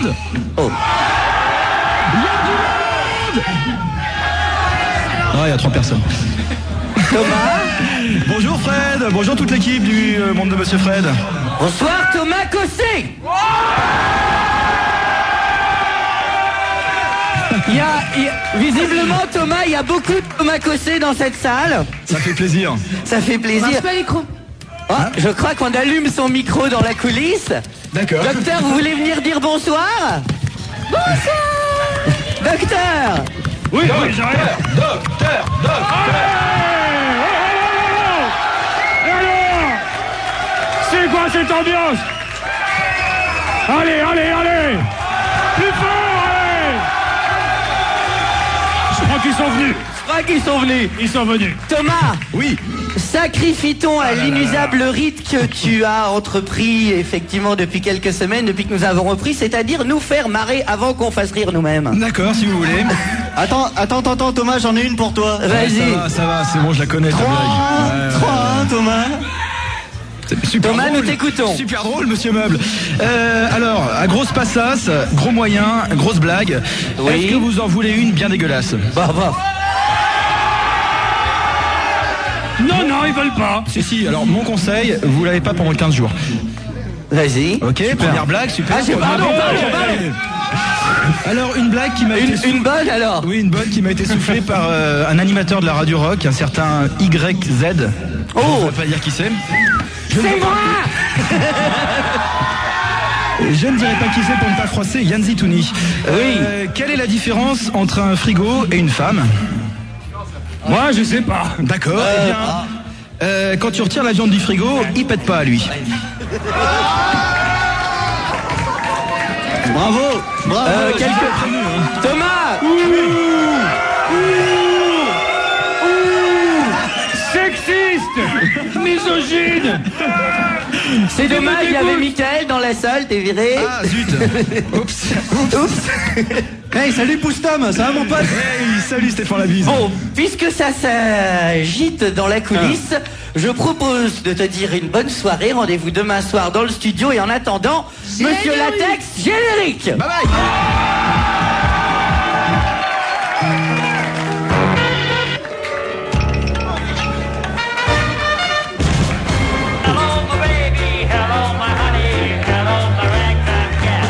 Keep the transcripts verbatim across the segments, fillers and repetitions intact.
monde. Oh. Il y a du monde. Ah, il y a trois personnes. Thomas. Bonjour Fred, bonjour toute l'équipe du euh, monde de Monsieur Fred. Bonsoir Thomas Cossé. Il y, a, il y a, visiblement Thomas, il y a beaucoup de Thomas Cossé dans cette salle. Ça fait plaisir. Ça fait plaisir. Pas le micro. Oh, je crois qu'on allume son micro dans la coulisse. D'accord. Docteur, vous voulez venir dire bonsoir? Bonsoir. Docteur. Oui, oui, j'arrive. Docteur, docteur. C'est quoi cette ambiance? Allez, allez, allez! Plus fort, allez! Je crois qu'ils sont venus. Je crois qu'ils sont venus. Ils sont venus. Thomas. Oui. Sacrifie-t-on à l'inusable rite que tu as entrepris effectivement depuis quelques semaines, depuis que nous avons repris, c'est-à-dire nous faire marrer avant qu'on fasse rire nous-mêmes. D'accord, si vous voulez. Attends, attends, attends, attends, Thomas, j'en ai une pour toi. Vas-y. Ça va, ça va, c'est bon, je la connais. ta trois, blague. Ouais, ouais, trois, ouais. Thomas. Super Thomas, drôle. nous t'écoutons. Super drôle, monsieur Meuble. Euh, alors, à grosse passasse, gros moyen, grosse blague. Oui. Est-ce que vous en voulez une bien dégueulasse? Bah, bah. Non, non, ils veulent pas. Si, si, alors mon conseil, vous l'avez pas pendant quinze jours. Vas-y. Ok, première blague, super. Ah, j'ai pardon, Première pardon, blague. pardon. Alors, une blague qui m'a été... Une, sou- une bonne alors. Oui, une bonne qui m'a été soufflée par euh, un animateur de la radio rock, un certain Y Z. Oh. Je ne vais pas dire qui c'est. Je ne C'est dirai- moi. Je ne dirai pas qui c'est pour ne pas froisser Yann Zitouni. Euh, quelle est la différence entre un frigo et une femme? Moi, je sais pas. D'accord, eh bien, euh, quand tu retires la viande du frigo, il pète pas à lui. Bravo, bravo. Euh, quelques... Thomas. Sexiste. Misogyne. C'est dommage, il y avait Mickaël dans la salle, t'es viré. Ah zut. Oups. Oups. Hey, salut Poustom, ça va mon pote? Hey, salut Stéphane Labise. Bon, puisque ça s'agite dans la coulisse, je propose de te dire une bonne soirée. Rendez-vous demain soir dans le studio. Et en attendant, Monsieur Latex, générique. Bye bye. Hello, my baby. Hello, my honey. Hello, my ragtime cat.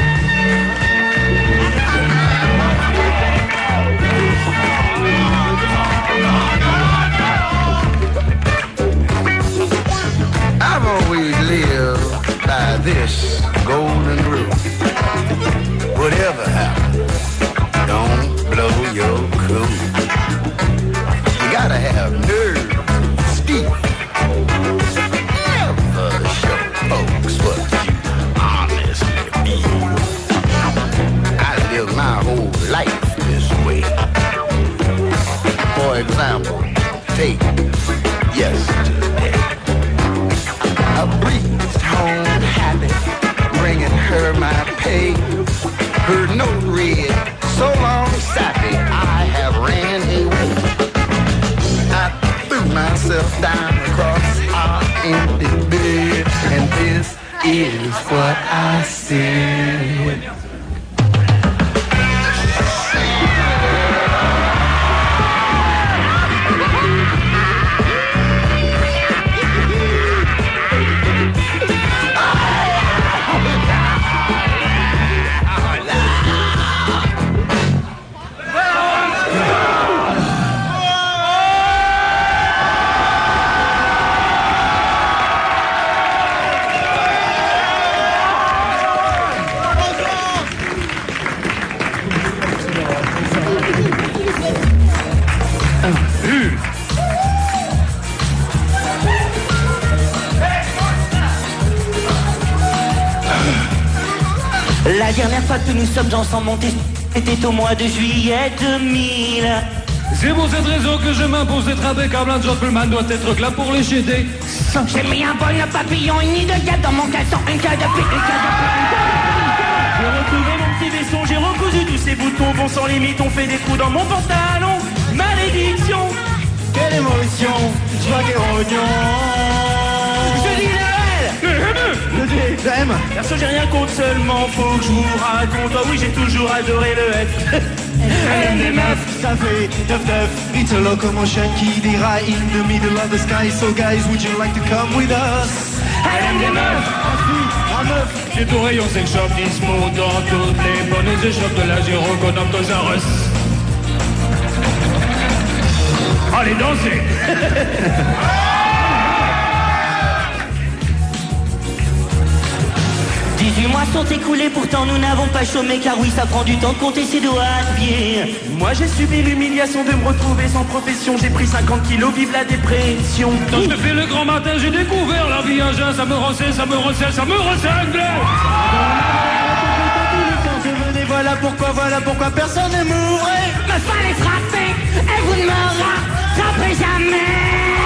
I've always lived by this golden rule. Whatever happens, don't blow your cool. You gotta have nerve, Steve. Never show folks what you honestly feel. I live my whole life this way. For example, take yesterday. A breeze home happy, bringing her my pay. Her note read, so long sappy, I have ran away. I threw myself down across our empty bed, and this is what I said. La dernière fois que nous sommes ensemble montés, c'était au mois de juillet deux mille. C'est pour cette raison que je m'impose d'être impeccable. Un gentleman doit être là pour les jeter. J'ai mis un bol de papillon, une nid de gâte dans mon caleçon, un cas de pique, un cas de pique. J'ai retrouvé mon petit vaisseau, j'ai recousu tous ces boutons. Bon sans limite, on fait des trous dans mon pantalon. Malédiction. Quelle émotion, joie et rognon. Je dis Noël. Je dis M. Perso, j'ai rien contre, seulement faut que je vous raconte. Oh oui, j'ai toujours adoré le F. Elle aime des meufs, ça fait teuf teuf. It's a locomotion qui déraille in the middle of the sky. So guys, would you like to come with us? Elle aime des meufs. Un meuf. C'est au rayon sex shop, dispo dans toutes les bonnes échoppes de la Géro qu'on nomme Toys R Us. Allez, dansez. dix-huit mois sont écoulés, pourtant nous n'avons pas chômé. Car oui, ça prend du temps de compter ses doigts de pied. Moi j'ai subi l'humiliation de me retrouver sans profession. J'ai pris cinquante kilos, vive la dépression. Quand je me fais le grand matin, j'ai découvert la vie à jeun. Ça me recèle, ça me recèle, ça me recingle. Venez, voilà pourquoi, voilà pourquoi personne ne mourrait. Me fallait frapper et vous ne me rattraperez jamais.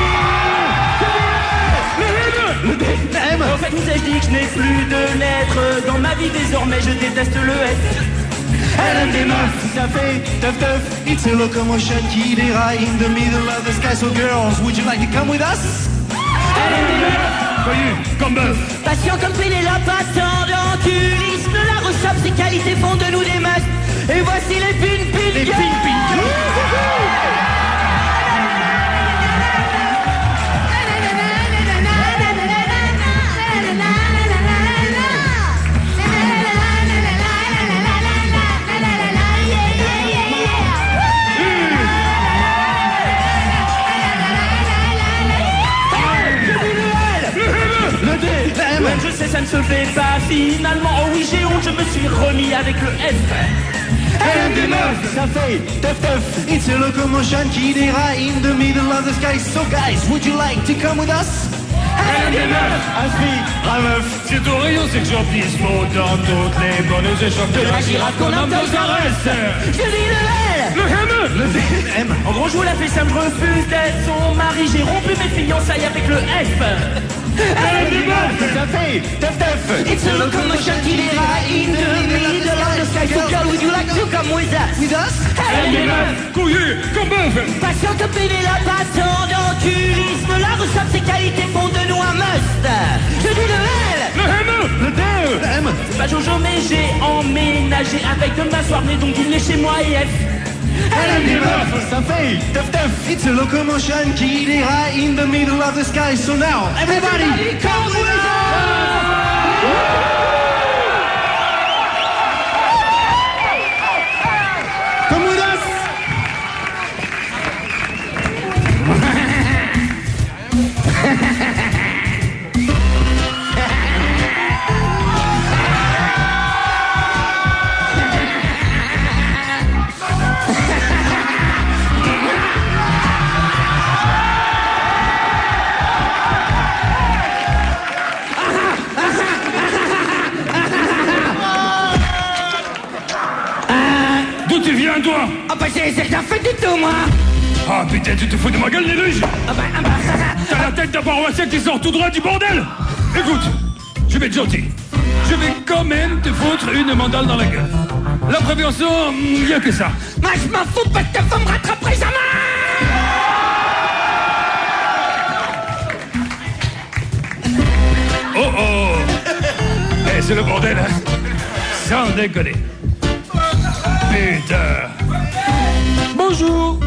Le D M. En fait, vous savez, je dis que je n'ai plus de lettres dans ma vie désormais, je déteste le S. Elle aime des meufs, ça fait teuf teuf. It's a locomotion qui déraille in the middle of the sky. So girls, would you like to come with us? Elle aime des meufs. Voyez, comme bœuf. Patient comme Pénélope, passant d'enculisme. La rechoppe, ses qualités font de nous des masques. Et voici les pin pin Les ping ping. Ouais, je sais, ça ne se fait pas finalement. Oh oui, j'ai honte, je me suis remis avec le F. Elle aime des meufs, ça fait teuf teuf. It's a locomotion qui déraille in the middle of the sky. So guys, would you like to come with us? Elle aime des meufs. Inscrit, un meuf. C'est au rayon sex shop, dispo dans toutes les bonnes échoppes de la girafe qu'on nomme Toys R Us. Je dis le L. Le M. Le D M. En gros, je vous la fais simple, je refuse d'être son mari. J'ai rompu mes fiançailles avec le F. Elle aime des meufs, ça fait teuf teuf. It's a locomotion qui déraille in the middle of the sky. So girl, would you like to come with us? With us? Elle aime des meufs. Couillu, comme bœuf. Patient que Pénélope, passant d'enculisme. La rechoppe, ses qualités font de nous un must. Je dis le L. Le M. Le D M. C'est pas Jojo, mais j'ai emménagé avec demain soir. Venez donc dîner chez moi et F. Elle aime des meufs, ça fait teuf teuf. It's a locomotion qui déraille in the middle of the sky. So now, everybody, come with us! Come with us! D'où tu viens, toi? Ah bah j'ai rien fait du tout, moi. Ah putain, tu te fous de ma gueule, Néluge. Ah bah, ah bah, T'as la tête d'un paroissien qui sort tout droit du bordel. Écoute, je vais être gentil. Je vais quand même te foutre une mandale dans la gueule. La prévention, il y a que ça. moi je m'en fous parce que vous me rattraperez jamais. Oh oh. Eh, c'est le bordel, hein. Sans déconner. Putain. Bonjour.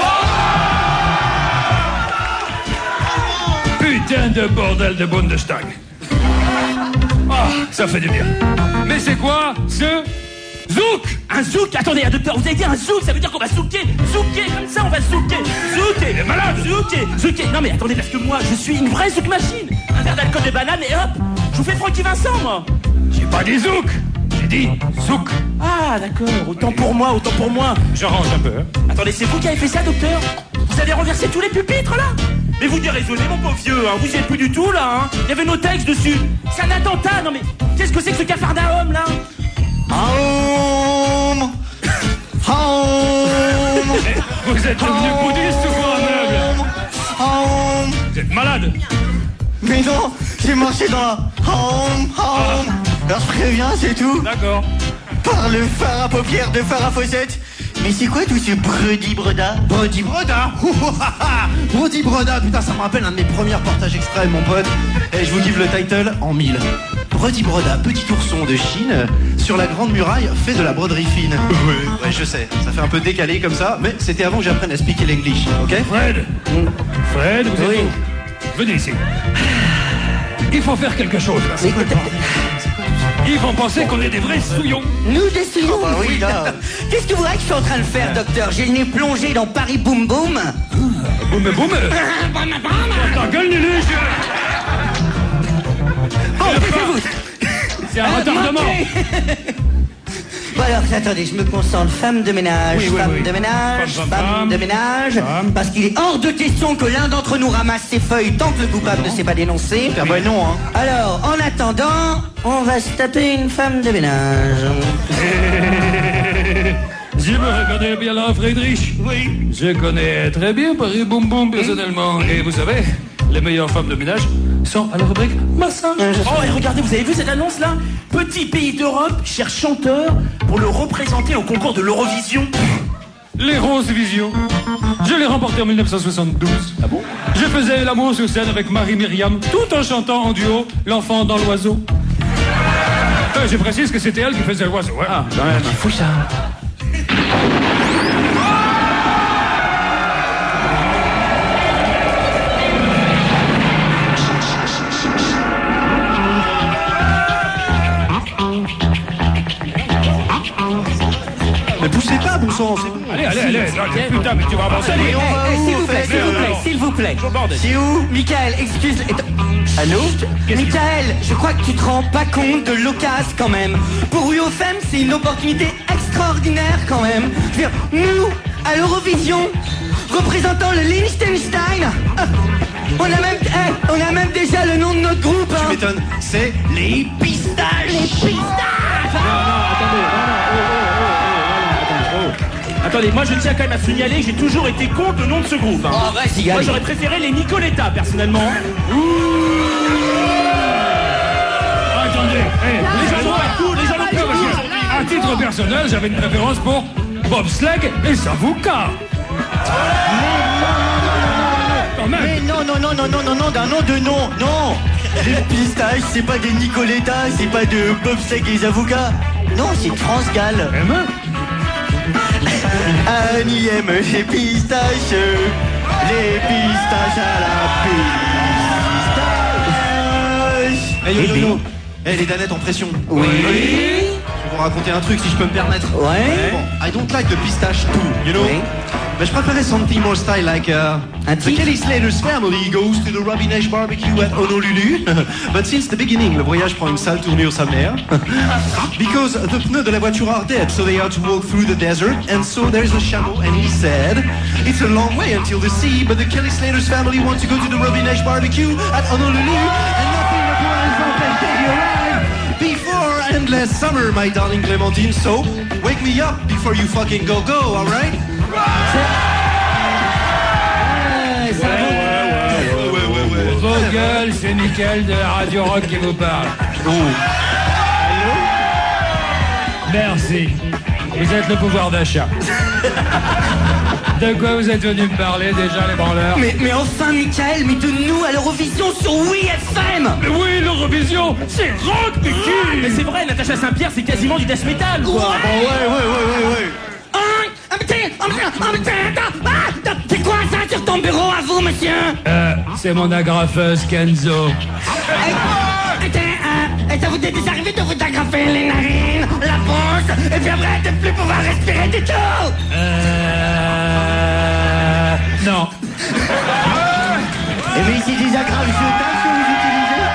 Putain de bordel de Bundestag. Ah, ça fait du bien. Mais c'est quoi ce zouk? Un zouk? Attendez, un docteur, vous avez dit un zouk, ça veut dire qu'on va zouker. Zouker, comme ça on va zouker. Zouker. Il est malade. Zouker. Zouker. Non mais attendez, parce que moi je suis une vraie zouk machine. Un verre d'alcool de banane et hop, je vous fais Francky Vincent, moi. J'ai pas dit zouk. J'ai dit zouk. Ah d'accord, autant pour moi, autant pour moi. J'arrange un peu, hein. Attendez, c'est vous qui avez fait ça, docteur? Vous avez renversé tous les pupitres, là? Mais vous déraisonnez, mon pauvre vieux, hein. Vous y êtes plus du tout, là, hein. Il y avait nos textes dessus. C'est un attentat, non mais... Qu'est-ce que c'est que ce cafarnaum, là? Home. Home. Eh, vous êtes devenu bouddhiste ou quoi, meuble? Home. Vous êtes malade. Mais non, j'ai marché dans la home, home. Alors je préviens, c'est tout. D'accord. Par le phare à paupières de phare à fossette. Mais c'est quoi tout ce bredi breda? Brody Broda. Brody Broda, putain, ça me rappelle un de mes premiers reportages exprès, mon pote. Et je vous give le title en mille. Brody Broda, petit ourson de Chine, sur la grande muraille, fait de la broderie fine. Oui. Ouais, je sais, ça fait un peu décalé comme ça, mais c'était avant que j'apprenne à speaker l'English, ok? Fred Fred, vous êtes Oui. où? Venez ici. Il faut faire quelque chose, là. Mais t'as- Ils vont penser qu'on est des vrais souillons. Nous décidons. bah oui, là. Qu'est-ce que vous voyez que je suis en train de faire, docteur? J'ai le nez plongé dans Paris Boom Boom. Boum, boum. Ta gueule, Luluche. Oh, c'est vous. C'est un retardement. Bon alors, attendez, je me concentre. Femme de ménage, Oui, oui, femme oui. de ménage, Femme, femme, femme, femme. de ménage. Femme. Parce qu'il est hors de question que l'un d'entre nous ramasse ses feuilles tant que le coupable ne s'est pas dénoncé. Ah bah non, hein. Alors, en attendant, on va se taper une femme de ménage. Je me reconnais bien là, Friedrich. Oui. Je connais très bien Paris Boum Boum personnellement. Et vous savez, les meilleures femmes de ménage sont à la rubrique massage. Oh, et regardez, vous avez vu cette annonce là? Petit pays d'Europe cherche chanteur pour le représenter au concours de l'Eurovision. Les Roses Vision. Je l'ai remporté en mille neuf cent soixante-douze. Ah bon? Je faisais l'amour sur scène avec Marie-Myriam, tout en chantant en duo L'enfant dans l'oiseau. Euh, je précise que c'était elle qui faisait l'oiseau. Hein. Ah, quand même. C'est fou ça. Mais poussez pas, bon sang, c'est bon. Allez, allez, allez. allez, Putain, mais tu vas avancer. Eh, eh, s'il vous plaît, faites, s'il vous euh, plaît, s'il vous plaît. Au bordel. C'est où? Michael, excuse. et- Allô? Michael, je crois que tu te rends pas compte de l'occasion quand même. Pour U O F M, c'est une opportunité extraordinaire quand même. Je veux dire, nous, à l'Eurovision, représentant le Liechtenstein, euh, on a même, eh, on a même déjà le nom de notre groupe. Tu Hein. m'étonnes, c'est les pistaches. Les pistaches. Attendez, moi je tiens quand même à signaler que j'ai toujours été contre le nom de ce groupe. Hein. Oh, vas-y, Moi allez. j'aurais préféré les Nicoletta personnellement. Attendez. Eh, Les gens n'ont pas de goût, les gens n'ont pas de goût. À titre personnel, j'avais une préférence pour Bobsleigh et Savouka. Quand même. Mais non, non, non, non, non, non, non, d'un nom de nom, non. Les pistaches, c'est pas des Nicoletta, c'est pas de Bobsleigh et Zavouka. Non, c'est France Gall. Eh ben, Annie aime les pistaches, les pistaches à la pistache. Hey, yo, yo, yo. Hey, les danettes en pression. Oui. Je vais vous raconter un truc si je peux me permettre. Ouais. Bon, I don't like the pistache too, you know. Oui. Mais je préférais something more style like uh, Un the titre? Kelly Slater's family goes to the Robin Nash barbecue at Honolulu. But since the beginning, le voyage prend une sale tournure sa mère. Because the pneus de la voiture are dead, so they have to walk through the desert. And so there's a chameau, and he said, it's a long way until the sea, but the Kelly Slater's family want to go to the Robin Nash barbecue at Honolulu, and nothing requires them to take you around before endless summer, my darling Clementine. So wake me up before you fucking go go, alright? vos gueules, c'est Mickaël de la Radio Rock qui vous parle. Merci. Vous êtes le pouvoir d'achat. De quoi vous êtes venu me parler déjà, les branleurs? Mais, mais enfin, Michael, mais de nous à l'Eurovision sur Oui F M. Mais oui, l'Eurovision, c'est rock, mais qui? Mais c'est vrai, Natacha Saint-Pierre c'est quasiment du death metal quoi. Ouais. Ouais, ouais, ouais, ouais, ouais. Hein? Ah, mais t'es- ah, mais- ah, mais t'es- ah, c'est quoi ça sur ton bureau à vous, monsieur? Euh, c'est mon agrafeuse Kenzo. Eh, t'es, euh, et ça vous est déjà arrivé de vous agrafer les narines, la bouche, et puis après de plus pouvoir respirer du tout? Euh... Non. Eh mais c'est des agrafes jetables que vous utilisez?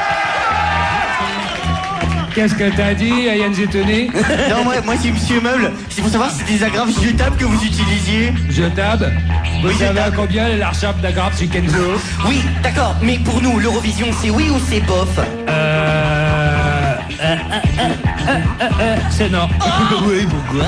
Qu'est-ce que t'as dit, Yann Tony? Non, moi, moi c'est Monsieur Meuble. C'est pour savoir si c'est des agrafes jetables que vous utilisiez. Je tabe. Vous Oui, savez à jetable. combien est la recharge d'agrafe chez Kenzo? Oui, d'accord, mais pour nous, l'Eurovision, c'est oui ou c'est bof? Euh... euh, euh, euh, euh, euh, euh, c'est non. Oui, pourquoi?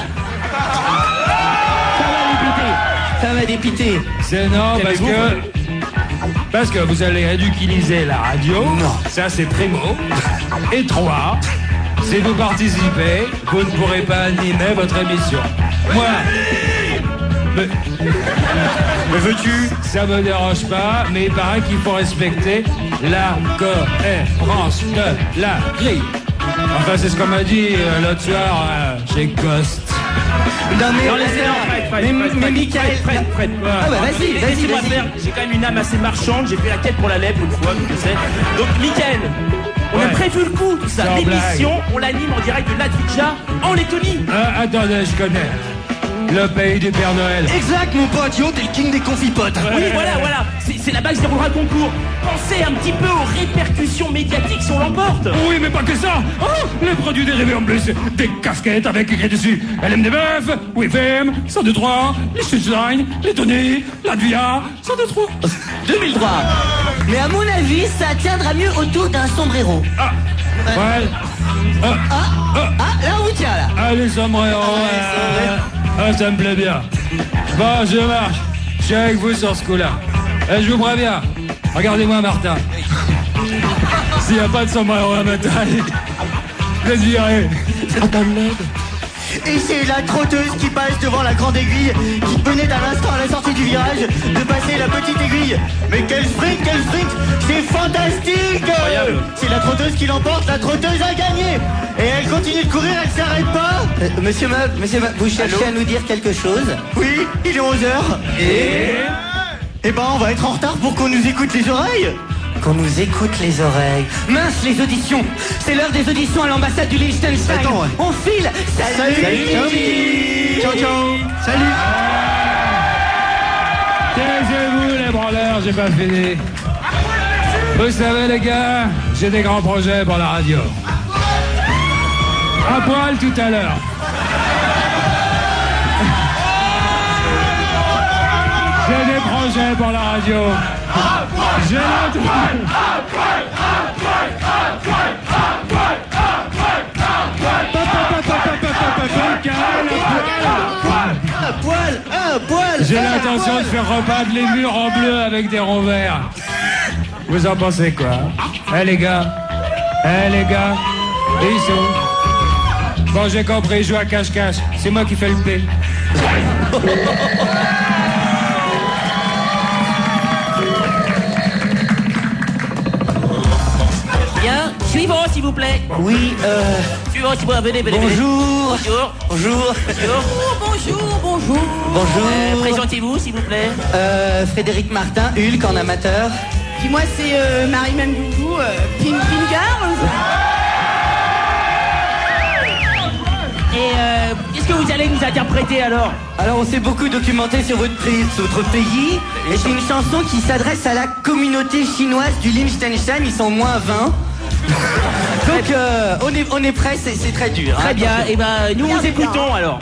Ça va dépiter. Ça va dépiter. C'est non parce que... Parce que vous allez ridiculiser la radio. Non. Ça, c'est primo. Et trois, si vous participez, vous ne pourrez pas animer votre émission. Moi... Mais, Me veux-tu? ça me dérange pas, mais il paraît qu'il faut respecter la cohérence de la grille. Enfin, c'est ce qu'on m'a dit euh, l'autre soir euh, chez Ghost. Non mais, Non, laissez-le, Fred, Fred, mais, Fred, mais Fred, Michael, Fred, Fred, Fred. Ah bah vas-y, vas-y, Laissez-moi vas-y. faire, j'ai quand même une âme assez marchande, j'ai fait la quête pour la lèpre une fois, donc je sais. Donc, Mickaël, on Ouais. a prévu le coup, tout ça. Sans L'émission, on l'anime en direct de Latvica, en Lettonie. Ah, attendez, je connais. Le pays du Père Noël. Exact mon pote, yo, t'es le king des confipotes. Oui, voilà, voilà. C'est c'est là-bas que se déroulera le concours. Pensez un petit peu aux répercussions médiatiques si on l'emporte. Oui, mais pas que ça. Oh, les produits dérivés en plus. Des casquettes avec écrit dessus L M D neuf, W F M, cent deux trois, les Sunshine, les Tony, Latvia, cent deux trois. deux mille trois. Mais à mon avis, ça tiendra mieux autour d'un sombrero. Ah, ouais. Ah, Ah, ah, ah, là on vous tient là. ah, les sombreros. Ah, Ah, ah, ça me plaît bien. Bon, je marche. Je suis avec vous sur ce coup-là. Et je vous préviens. Regardez-moi, Martin. S'il n'y a pas de sombrero à ma taille, je dirais. Et c'est la trotteuse qui passe devant la grande aiguille, qui venait à l'instant à la sortie du virage de passer la petite aiguille. Mais quel sprint, quel sprint, c'est fantastique. C'est la trotteuse qui l'emporte, la trotteuse a gagné. Et elle continue de courir, elle s'arrête pas. monsieur Meuble, monsieur Meuble, vous cherchez à nous dire quelque chose? Oui, il est onze heures. Et Eh ben on va être en retard pour qu'on nous écoute les oreilles. Qu'on nous écoute les oreilles. Mince, les auditions. C'est l'heure des auditions à l'ambassade du Liechtenstein. Attends, ouais. On file. Salut. Salut. Ciao, ciao. Salut. Taisez-vous les branleurs, j'ai pas fini. Vous savez les gars, j'ai des grands projets pour la radio. À poil tout à l'heure. J'ai des projets pour la radio. J'ai la Un poil, un poil. J'ai un l'intention poil. de faire repeindre les murs en bleu avec des ronds verts. Vous en pensez quoi? Eh les gars? Eh les gars? Ils sont. Bon, j'ai compris, je joue à cache-cache. C'est moi qui fais le P. Bien, suivant s'il vous plaît. Oui, euh. Suivant s'il vous plaît, venez, venez, venez. Bonjour. Bonjour. Bonjour. Bonjour. Bonjour, bonjour. Bonjour. Euh, Présentez-vous s'il vous plaît. Euh, Frédéric Martin, Hulk en amateur. Puis moi, c'est euh, Marie Mamdougou, euh, Pink Pink Girls. Et euh, qu'est-ce que vous allez nous interpréter alors? Alors, on s'est beaucoup documenté sur votre, pays- sur votre pays. Et c'est une chanson qui s'adresse à la communauté chinoise du Liechtenstein. Ils sont moins vingt. Donc, euh, on est, on est prêts, c'est c'est très dur. hein. Très bien, et ben nous vous écoutons alors.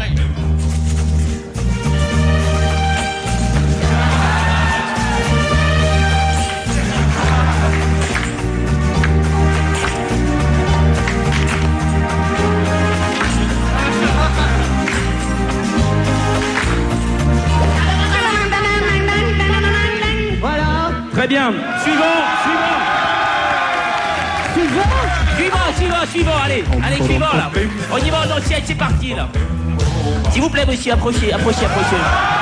Voilà. Très bien. Suivant, suivant. Suivant Suivant, suivant, suivant, allez. Allez, suivant là. On y va en entier, c'est parti là. S'il vous plaît, monsieur, approchez, approchez, approchez.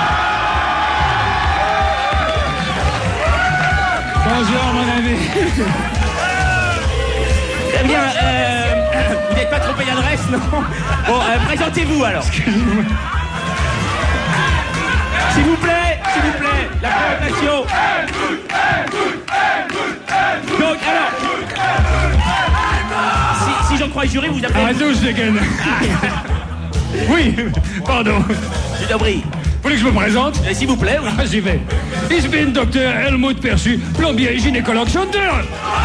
Bonjour mon ami. Très bien, euh, vous n'êtes pas trompé d'adresse, non? Bon, euh, présentez-vous alors. S'il vous plaît, s'il vous plaît, la présentation. Donc, alors, si, si j'en crois le jury, vous appelez... Arrêtez ou je dégaine. Oui, pardon. Je t'en prie. Vous voulez que je me présente? Euh, S'il vous plaît, oui. Ah, j'y vais. Ich bin docteur Helmut Perchu, plombier, gynécologue, chanteur.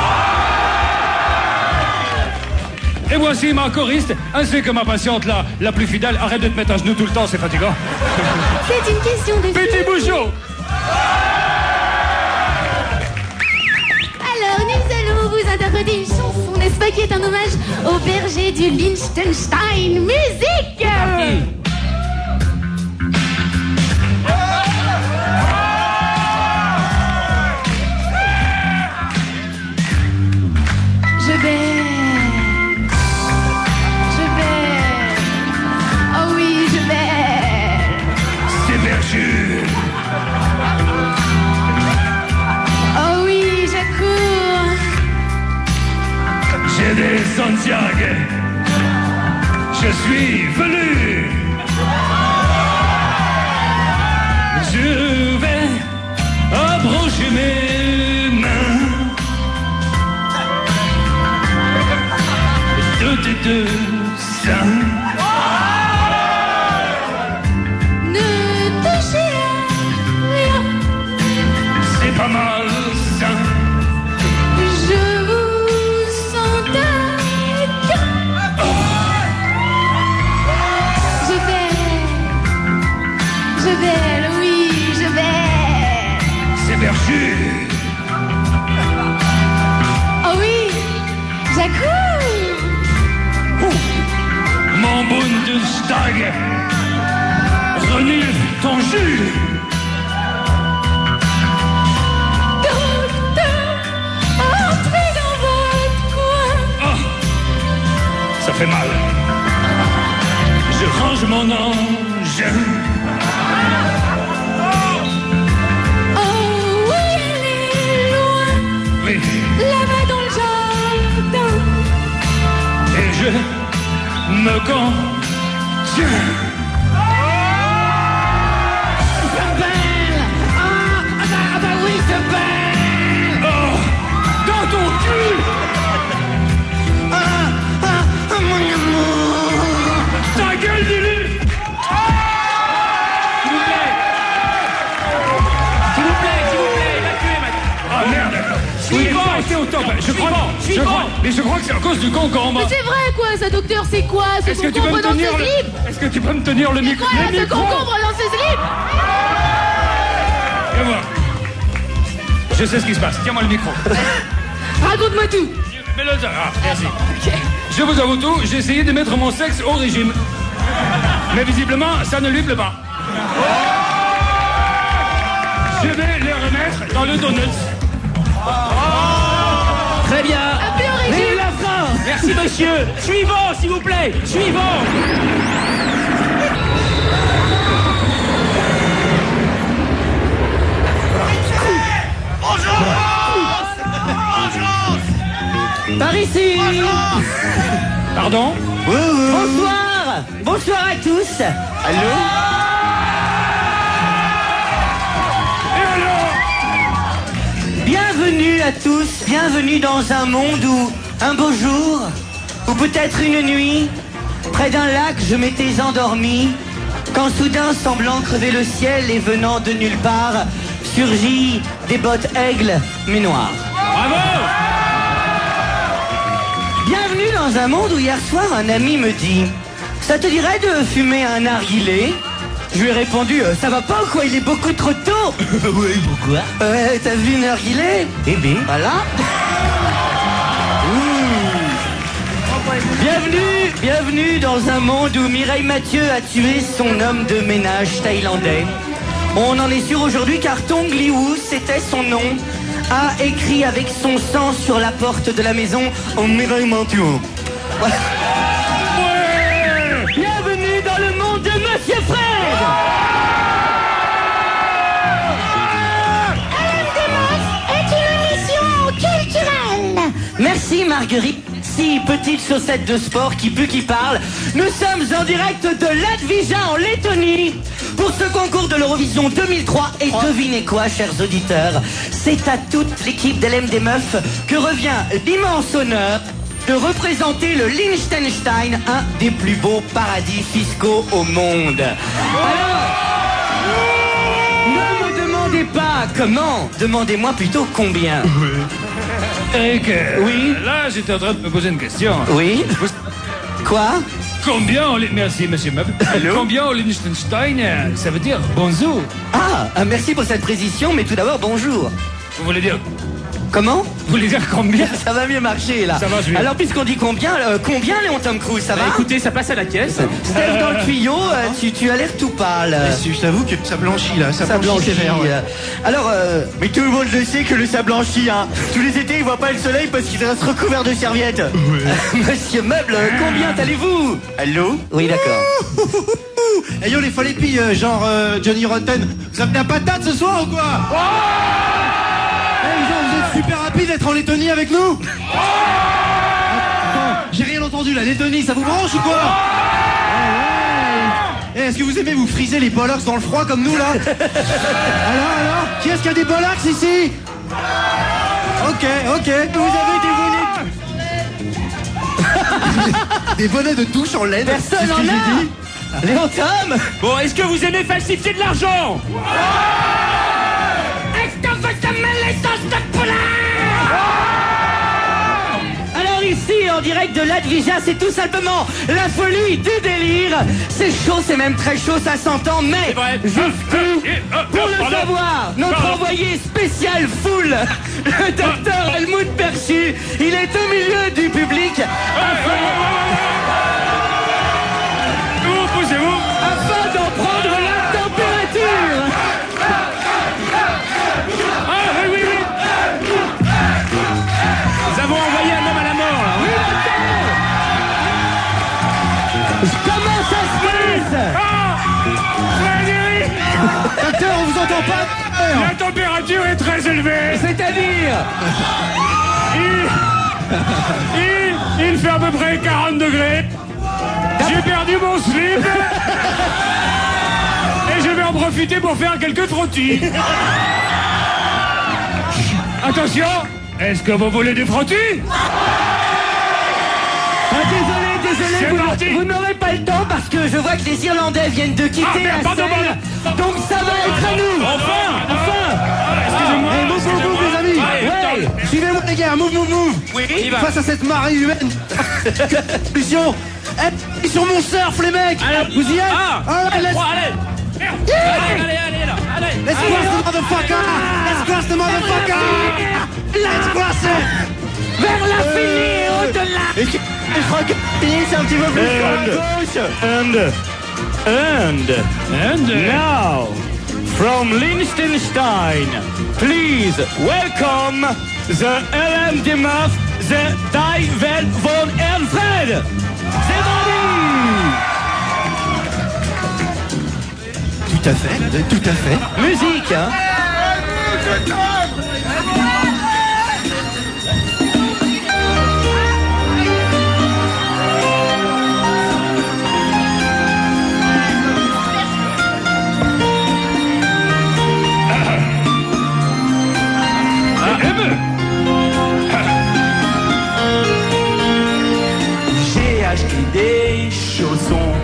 Et voici ma choriste, ainsi que ma patiente là, la plus fidèle. Arrête de te mettre à genoux tout le temps, c'est fatigant. C'est une question de... Petit bouchon. Alors, nous allons vous interpréter une chanson, n'est-ce pas, qui est un hommage au berger du Liechtenstein. Musique. Je vais... Je vais... Oh oui, je vais... C'est Perchu. Oh oui, je cours... J'ai de Santiago. Je suis venu. Je vais approcher mes mains de tes deux seins. Ne touchez à rien. C'est pas mal ça. Je vous sens dingue. Je vais, je vais, oui, je vais. C'est perchu. Oh oui, j'accours. Mon Bundestag renifle ton jus. Docteur, entrez dans votre coin. Oh, ça fait mal. Je range mon ange. Oh oui, elle est loin, Oui, là-bas dans le jardin. et je me contiens. Belle. Ah, ah bah, ah bah oui, c'est belle. Oh, dans ton cul. Ah, ah, ah, mon amour. Ta gueule, Lulu. S'il vous plaît. S'il vous plaît, s'il vous plaît, évacuez maintenant. Ah merde. Suivant. Il n'a pas été au top. Je crois, Suivant, je suivant. crois, mais je crois que c'est à cause du concombre. Mais c'est vrai quoi, ça docteur, c'est quoi ce Est-ce que tu peux concombre me dans tenir ce le... slip? Est-ce que tu peux me tenir le C'est micro? quoi là, le ce micro concombre dans ce slip? Et voilà. Je sais ce qui se passe. Tiens-moi le micro. Raconte-moi tout. Mais le... Ah, merci. Je vous avoue tout, j'ai essayé de mettre mon sexe au régime. Mais visiblement, ça ne lui plaît pas. Je vais les remettre dans le donut. Très bien. Un peu au régime. Vive la France. Merci monsieur. Suivant, s'il vous plaît. Suivant. Par ici. Pardon? Bonsoir. Bonsoir à tous. Allô? Et alors? Bienvenue à tous, bienvenue dans un monde où, un beau jour, ou peut-être une nuit, près d'un lac je m'étais endormi, quand soudain, semblant crever le ciel et venant de nulle part, surgit des bottes aigles, mais noires. Bravo. Bienvenue dans un monde où hier soir un ami me dit « Ça te dirait de fumer un narguilé ?» Je lui ai répondu euh, « Ça va pas ou quoi, il est beaucoup trop tôt !» Oui, pourquoi ? Ouais, t'as vu un narguilé ? Eh bien, voilà. Mmh. Bienvenue, bienvenue dans un monde où Mireille Mathieu a tué son homme de ménage thaïlandais. On en est sûr aujourd'hui car Tong Liu, c'était son nom, a écrit avec son sang sur la porte de la maison en Mireille Mathieu. Voilà. Ouais. Bienvenue dans le monde de Monsieur Fred. Alain Demos est une émission culturelle. Merci Marguerite. Si petite chaussette de sport qui pue qui parle, nous sommes en direct de Latvija en Lettonie pour ce concours de l'Eurovision deux mille trois. Et devinez quoi, chers auditeurs, c'est à toute l'équipe d'L M des Meufs que revient l'immense honneur de représenter le Liechtenstein, un des plus beaux paradis fiscaux au monde. Alors, ne me demandez pas comment, demandez-moi plutôt combien. Eric, euh, Oui. là j'étais en train de me poser une question. Oui. Vous- Quoi? Combien au... Li- Merci, monsieur Meuble. Combien au Liechtenstein, euh, ça veut dire bonjour. Ah, euh, merci pour cette précision, mais tout d'abord, bonjour. Vous voulez dire... Comment? Vous voulez dire combien? Ça va mieux marcher, là. Ça va, Julien. Alors, puisqu'on dit combien, euh, combien, Léon Tom Cruise, ça Bah, va? écoutez, ça passe à la caisse. Steph dans le tuyau, euh, tu, tu as l'air tout pâle. Je t'avoue que ça blanchit là, ça, Ça blanchit blanchit. sévère. Ouais. euh. Alors, euh, mais tout le monde le sait que le ça blanchit, hein. Tous les étés, ils voient pas le soleil parce qu'ils restent recouverts de serviettes. Monsieur Meuble, combien allez-vous? Allô? Oui, d'accord. Eh yo les folles épis, euh, genre euh, Johnny Rotten, vous avez de la patate ce soir ou quoi? Eh, genre, vous êtes super rapide d'être en Lettonie avec nous? entendu, la Lettonie, ça vous branche ou quoi? Eh, est-ce que vous aimez vous friser les bollocks dans le froid comme nous là? Alors, alors, qui est-ce qui a des bollocks ici? Ok, ok. Vous avez des bonnets... des bonnets de douche en laine? Personne en a. Léon Tom. Bon, est-ce que vous aimez falsifier de l'argent? Alors ici, en direct de Ladvija, c'est tout simplement la folie du délire. C'est chaud, c'est même très chaud, ça s'entend, mais jusqu'où, pour le savoir, notre envoyé spécial foule, le docteur Helmut Perchu, il est au milieu du public afin, Poussez-vous. afin d'en prendre la température. Ah oui, oui, oui. Nous avons envoyé un homme à la mort, là. Oui, docteur. Comment ça se passe? Ah Frédéric, Docteur, on vous entend pas? la température est très élevée. C'est-à-dire? Il, il, il fait à peu près quarante degrés. J'ai perdu mon slip. Et je vais en profiter pour faire quelques frottis. Attention, est-ce que vous voulez des frottis? Ah, désolé, désolé, C'est vous, parti. vous n'aurez pas le temps parce que je vois que les Irlandais viennent de quitter Ah, merde, la pardon, scène. Donc ça va être à nous. Enfin, Enfin. Excusez-moi. Hey, move, move, move, les amis. Allez, Ouais. Suivez-moi les gars, move, move, move. Oui, il va. Face à cette marée humaine. Solution. Eh, sur mon surf, les mecs. Allez. Vous y êtes? Ah, Alright, let's... Bon, allez. Allez, allez, allez, là. Allez. Let's allez. cross the motherfucker. Let's cross the motherfucker. Let's cross it. Vers l'infini et au-delà. Et je je crois que c'est un petit peu plus sur la gauche. And, and, And, uh, now, from Liechtenstein, please welcome the L M D M F, the Die Welt von Elfred. C'est parti. Tout à fait, tout à fait. Musique, hein. J'ai acheté des chaussons,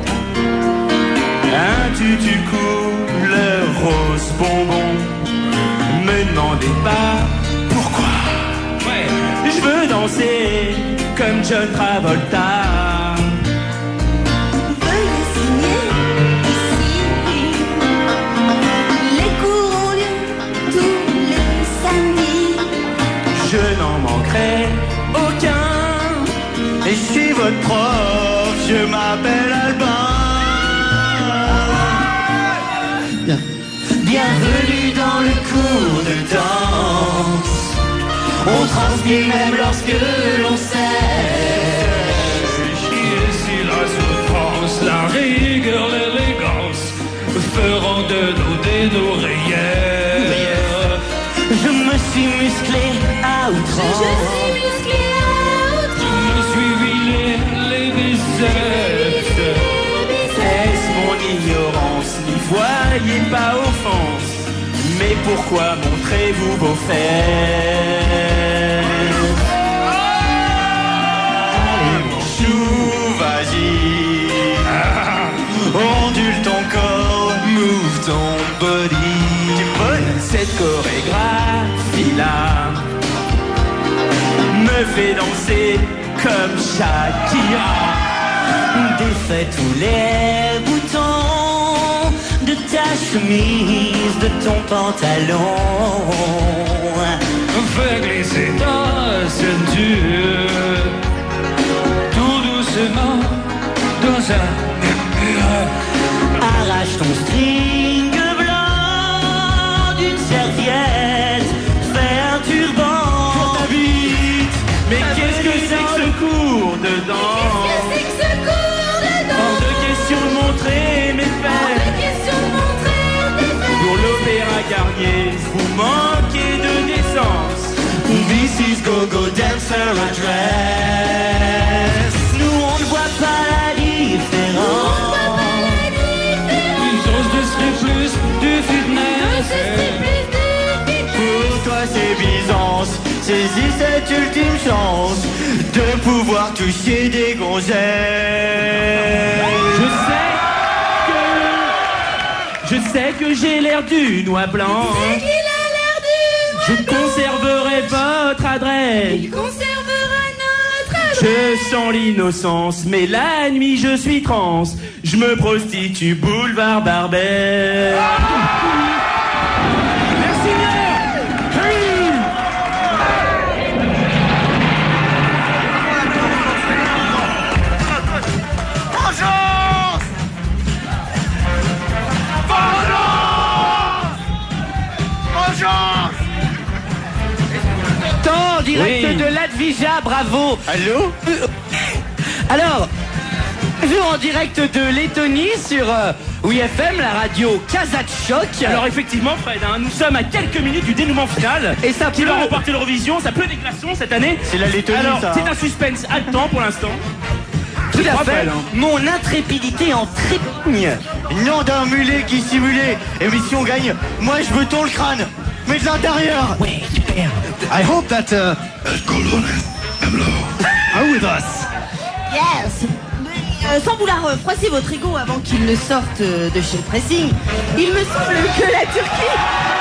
un tutu couleur rose bonbon. Me demandez pas pourquoi. Ouais, je veux danser comme John Travolta. Veuillez signer ici. Les cours ont lieu tous les samedis. Je n'en manquerai aucun. Et je suis votre prof, je m'appelle Albin. Bienvenue dans le cours de danse. On transpire même lorsque l'on sait. ici la souffrance, la rigueur, l'élégance feront de nous des oreillères. Je me suis musclé à Je outrance. suis musclé à Je me suis huilé les biceps. Est-ce mon ignorance? N'y voyez pas offense. Mais pourquoi montrez-vous vos fesses? Allez mon chou, vas-y. Ondule ton corps, move ton body. Cette chorégraphie-là me fait danser comme Shakira. Défais tous les boutons de ta chemise, de ton pantalon. Fais glisser ta ceinture tout doucement dans un murmure. Arrache ton string blanc d'une serviette, fais un turban. Ta bite. Mais qu'est-ce que c'est que ce cours de danse? C'est que ce cours de Hors danse. de question de montrer mes Hors fesses. de question de montrer tes fesses. Pour l'opéra Garnier, vous manquez de décence. This is go-go dancer address. saisis cette ultime chance de pouvoir toucher des gonzesses. Je sais que... Je sais que j'ai l'air du noix blanc. C'est qu'il a l'air du noir Je conserverai votre adresse. Il conservera notre adresse. Je sens l'innocence, mais la nuit je suis trans. Je me prostitue boulevard Barbès. Merci bien. Temps direct Oui. de l'Advija, bravo. Allô? Alors, toujours en direct de Lettonie sur euh, Oui F M, la radio Kazakh Choc. Alors effectivement Fred, hein, nous sommes à quelques minutes du dénouement final. Et ça Qui va pleut. remporter l'Eurovision? Ça pleut des glaçons cette année. C'est la Lettonie, Alors ça, c'est hein. un suspense haletant pour l'instant. Tout Je à rappelle, fait. hein. Mon intrépidité en trépigne. Nom d'un mulet qui simulait. Émission gagne. Moi, je veux ton le crâne. Mais de l'intérieur. I hope that uh, are with us. Yes. Mais, euh, sans vouloir euh, froisser votre ego avant qu'il ne sorte euh, de chez le pressing, il me semble que la Turquie...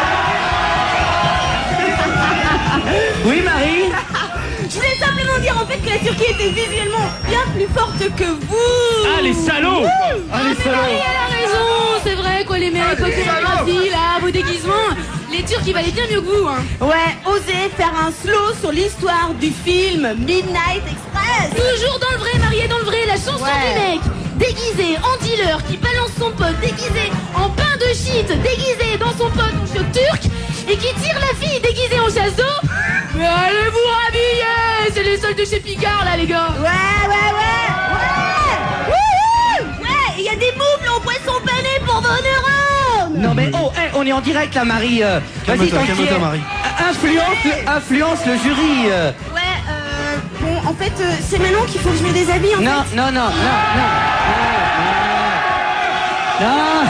Oui, Marie. Je voulais simplement dire en fait que la Turquie était visuellement bien plus forte que vous. Ah les salauds. Ah, les salauds. Marie, elle a raison, c'est vrai quoi, les méritocraties, là, vos déguisements. Les Turcs, ils valaient bien mieux que vous, hein. Ouais, osez faire un slow sur l'histoire du film Midnight Express. Toujours dans le vrai, Marie, dans le vrai, la chanson Ouais. du mec. Déguisé en dealer qui balance son pote, déguisé en pain de shit, déguisé dans son pote en chiotte turc, et qui tire la fille déguisée en chasse d'eau. Mais allez vous rhabiller, c'est les soldes de chez Picard, là, les gars. Ouais, ouais, ouais. Ouais. Wouhou. Ouais, il y a des moules en poisson pané pour vos neurones. Non mais oh, hey, on est en direct là, Marie. Euh, Vas-y, Calme-toi, tant calme-toi, qu'il est. Marie. Euh, Influence, le- influence le jury. euh. Ouais, euh, bon, en fait, euh, c'est maintenant qu'il faut que je me déshabille, en Non, fait. non, non, non, non, non, non.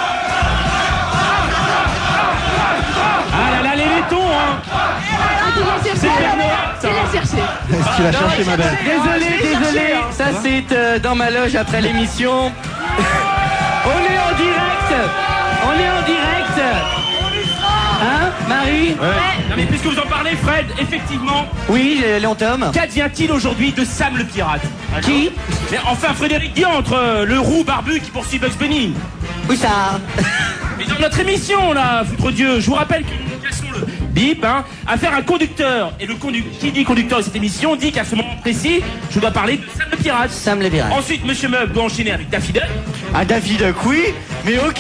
Ah là là les laitons hein. Ah, tu l'as cherché, C'est Bernard, tu l'as cherché. Est-ce qu'il a cherché, ma belle? Désolé, désolé. Ça c'est euh, dans ma loge après l'émission. On est en direct. On est en direct. Hein, Marie? Non mais puisque vous en parlez Fred, effectivement, Oui, euh, Léon Tom. qu'advient-il aujourd'hui de Sam le pirate? Qui? Mais enfin Frédéric Diantre, euh, le roux barbu qui poursuit Bugs Bunny. Oui, ça. Mais dans notre émission là, foutre Dieu, je vous rappelle que nous plaçons le bip hein, à faire un conducteur. Et le condu qui dit conducteur de cette émission dit qu'à ce moment précis, je dois parler de Sam le pirate. Sam le pirate. Ensuite, Monsieur Meub doit enchaîner avec Daffy Duck. Ah, Daffy Duck, oui. Mais ok.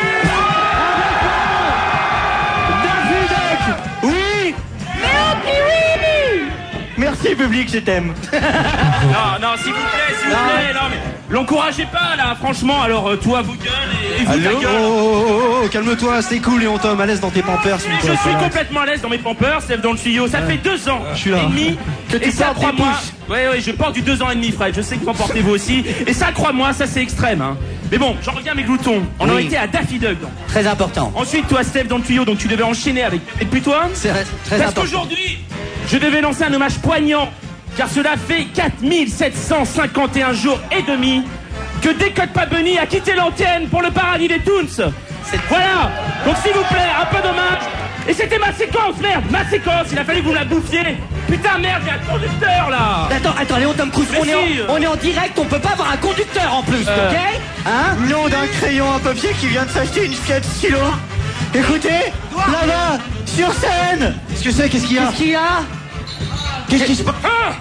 Daffy Duck, oui. Mais ok, oui. Merci public, je t'aime. Non, non, s'il vous plaît, s'il vous plaît, non mais l'encouragez pas là, franchement. Alors euh, toi, vous gueule et, et vous ta Allô? gueule. Oh, oh, oh, oh, calme-toi, c'est cool, Léon Tom, à l'aise dans tes pampers, s'il Mais te je plaît. suis complètement à l'aise dans mes pampers, Steph dans le tuyau. Ça fait deux ans Je suis là. et demi Que tu et ça, portes des crois-moi. pouches. Ouais, ouais, je porte du deux ans et demi, Fred. Je sais que vous en portez vous aussi. Et ça, crois-moi, ça c'est extrême. Hein. Mais bon, j'en reviens à mes gloutons. On en Oui. était à Daffy Duck. donc. Très important. Ensuite, toi, Steph dans le tuyau, donc tu devais enchaîner avec. Et puis toi? C'est très Parce important. qu'aujourd'hui, je devais lancer un hommage poignant, car cela fait quatre mille sept cent cinquante et un jours et demi que Décote pas Bunny a quitté l'antenne pour le paradis des Toons. Voilà. Donc s'il vous plaît, un peu d'hommage. Et c'était ma séquence, merde, ma séquence. Il a fallu que vous me la bouffiez. Putain, merde, il y a un conducteur là. Attends, attends, Léon Tom Cruise, Mais on, est en, si, euh. on est en direct, on peut pas avoir un conducteur en plus, Euh. ok? Hein? Nom d'un crayon à papier qui vient de s'acheter une skate stylo. Écoutez, là-bas, sur scène. Qu'est-ce que c'est? Qu'est-ce qu'il y a? Qu'est-ce qu'il y a? Qu'est-ce qui se passe? Ah.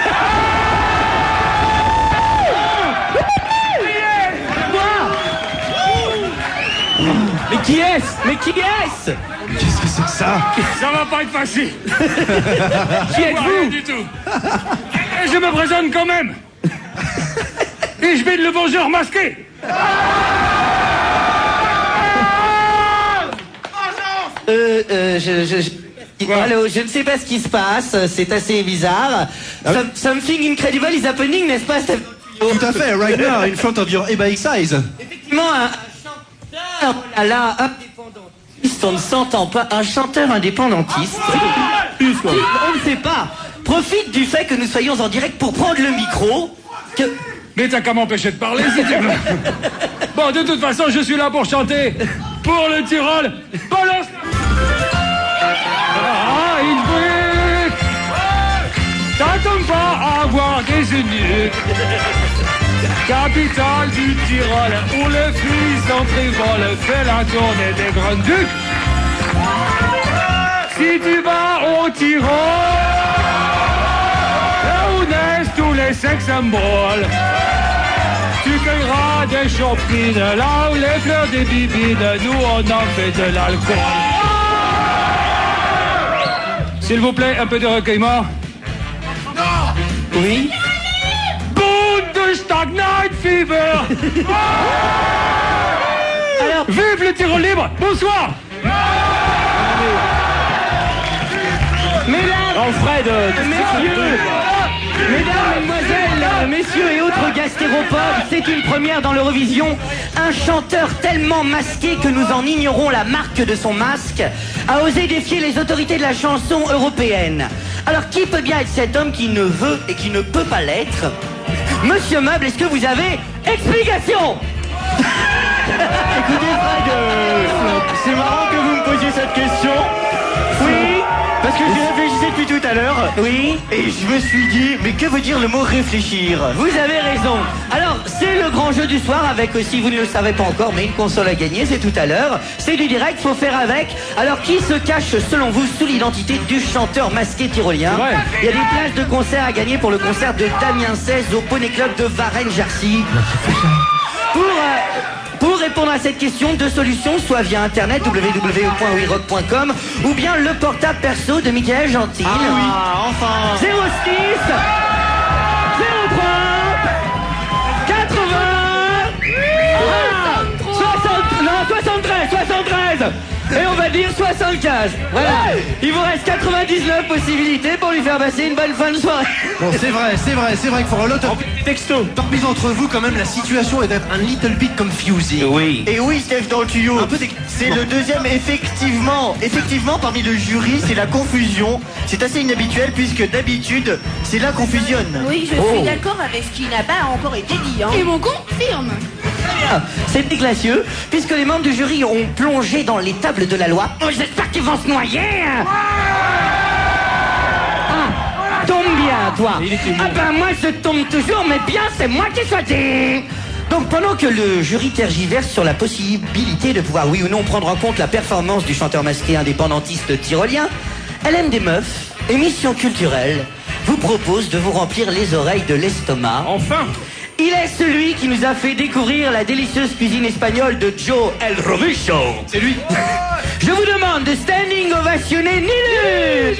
Mais qui est-ce? Mais qui est-ce? Qu'est-ce que c'est que ça? Ça va pas être facile. Qui Rien êtes-vous? du tout. Et je me présente quand même. Et je vais le vengeur masqué. Euh, euh, je, je, je- Allô, je ne sais pas ce qui se passe, c'est assez bizarre. Some- something incredible is happening, n'est-ce pas, Steph? Tout à fait, right now, in front of your e-bike size. Effectivement, un, un chanteur, oh là là, indépendant. On ne s'entend pas, un chanteur indépendantiste. Plus quoi. On ne sait pas. Profite du fait que nous soyons en direct pour prendre le micro. Que... Mais t'as qu'à m'empêcher de parler si tu veux. Bon, de toute façon, je suis là pour chanter. Pour le Tyrol. Balance. Ah, il brille. T'attends pas à avoir des eunuques. Capitale du Tyrol, où le fils en frivole fait la tournée des grands ducs. Si tu vas au Tyrol, là où naissent tous les sex symboles, tu cueilleras des champines, là où les fleurs des bibines, nous on en fait de l'alcool. S'il vous plaît, un peu de recueillement. Oui. Bundestag Night Fever. Alors, vive le Tyrol libre. Bonsoir. Mesdames, Alfred, messieurs, mesdames, mesdemoiselles, messieurs et autres gastéropodes, c'est une première dans l'Eurovision. Un chanteur tellement masqué que nous en ignorons la marque de son masque a osé défier les autorités de la chanson européenne. Alors qui peut bien être cet homme qui ne veut et qui ne peut pas l'être? Monsieur Meuble, est-ce que vous avez explication? écoutez Fred, euh, c'est marrant que vous me posiez cette question. Oui. Parce que j'y réfléchissais depuis tout à l'heure. Oui. Et je me suis dit, mais que veut dire le mot réfléchir? Vous avez raison. Alors, c'est le grand jeu du soir avec, si vous ne le savez pas encore, mais une console à gagner, c'est tout à l'heure. C'est du direct, faut faire avec. Alors, qui se cache, selon vous, sous l'identité du chanteur masqué tyrolien? Il y a des places de concert à gagner pour le concert de Damien seize au Poney Club de Varennes-Jarcy. Pour... Euh, Pour répondre à cette question, deux solutions, soit via internet w w w point we rock point com ou bien le portable perso de Michael Gentil. Ah oui, enfin. zéro six zéro trois quatre-vingts ah, soixante, non, soixante-treize soixante-treize et on va dire soixante-quinze. Voilà. Il vous reste quatre-vingt-dix-neuf possibilités pour lui faire passer une bonne fin de soirée. Bon, c'est vrai, c'est vrai, c'est vrai que for a lot of Texto. parmi d'entre vous, quand même, la situation est d'être un little bit confusing. Oui. Et oui, Steph dans le tuyau. Un peu des- C'est le deuxième, effectivement. Effectivement, parmi le jury, c'est la confusion. C'est assez inhabituel puisque d'habitude, c'est là qu'on fusionne. Oui, je suis d'accord avec ce qui n'a pas encore été dit. Hein. Et mon confirme. Ah, c'est glacieux, puisque les membres du jury ont plongé dans les tables de la loi. Oh, j'espère qu'ils vont se noyer. Ah, tombe bien, toi. Ah ben moi je tombe toujours, mais bien c'est moi qui choisis. Donc pendant que le jury tergiverse sur la possibilité de pouvoir oui ou non prendre en compte la performance du chanteur masqué indépendantiste tyrolien, L M des Meufs, émission culturelle, vous propose de vous remplir les oreilles de l'estomac. Enfin. Il est celui qui nous a fait découvrir la délicieuse cuisine espagnole de Joe El Robucho. C'est lui. Je vous demande de standing ovationner Niluge.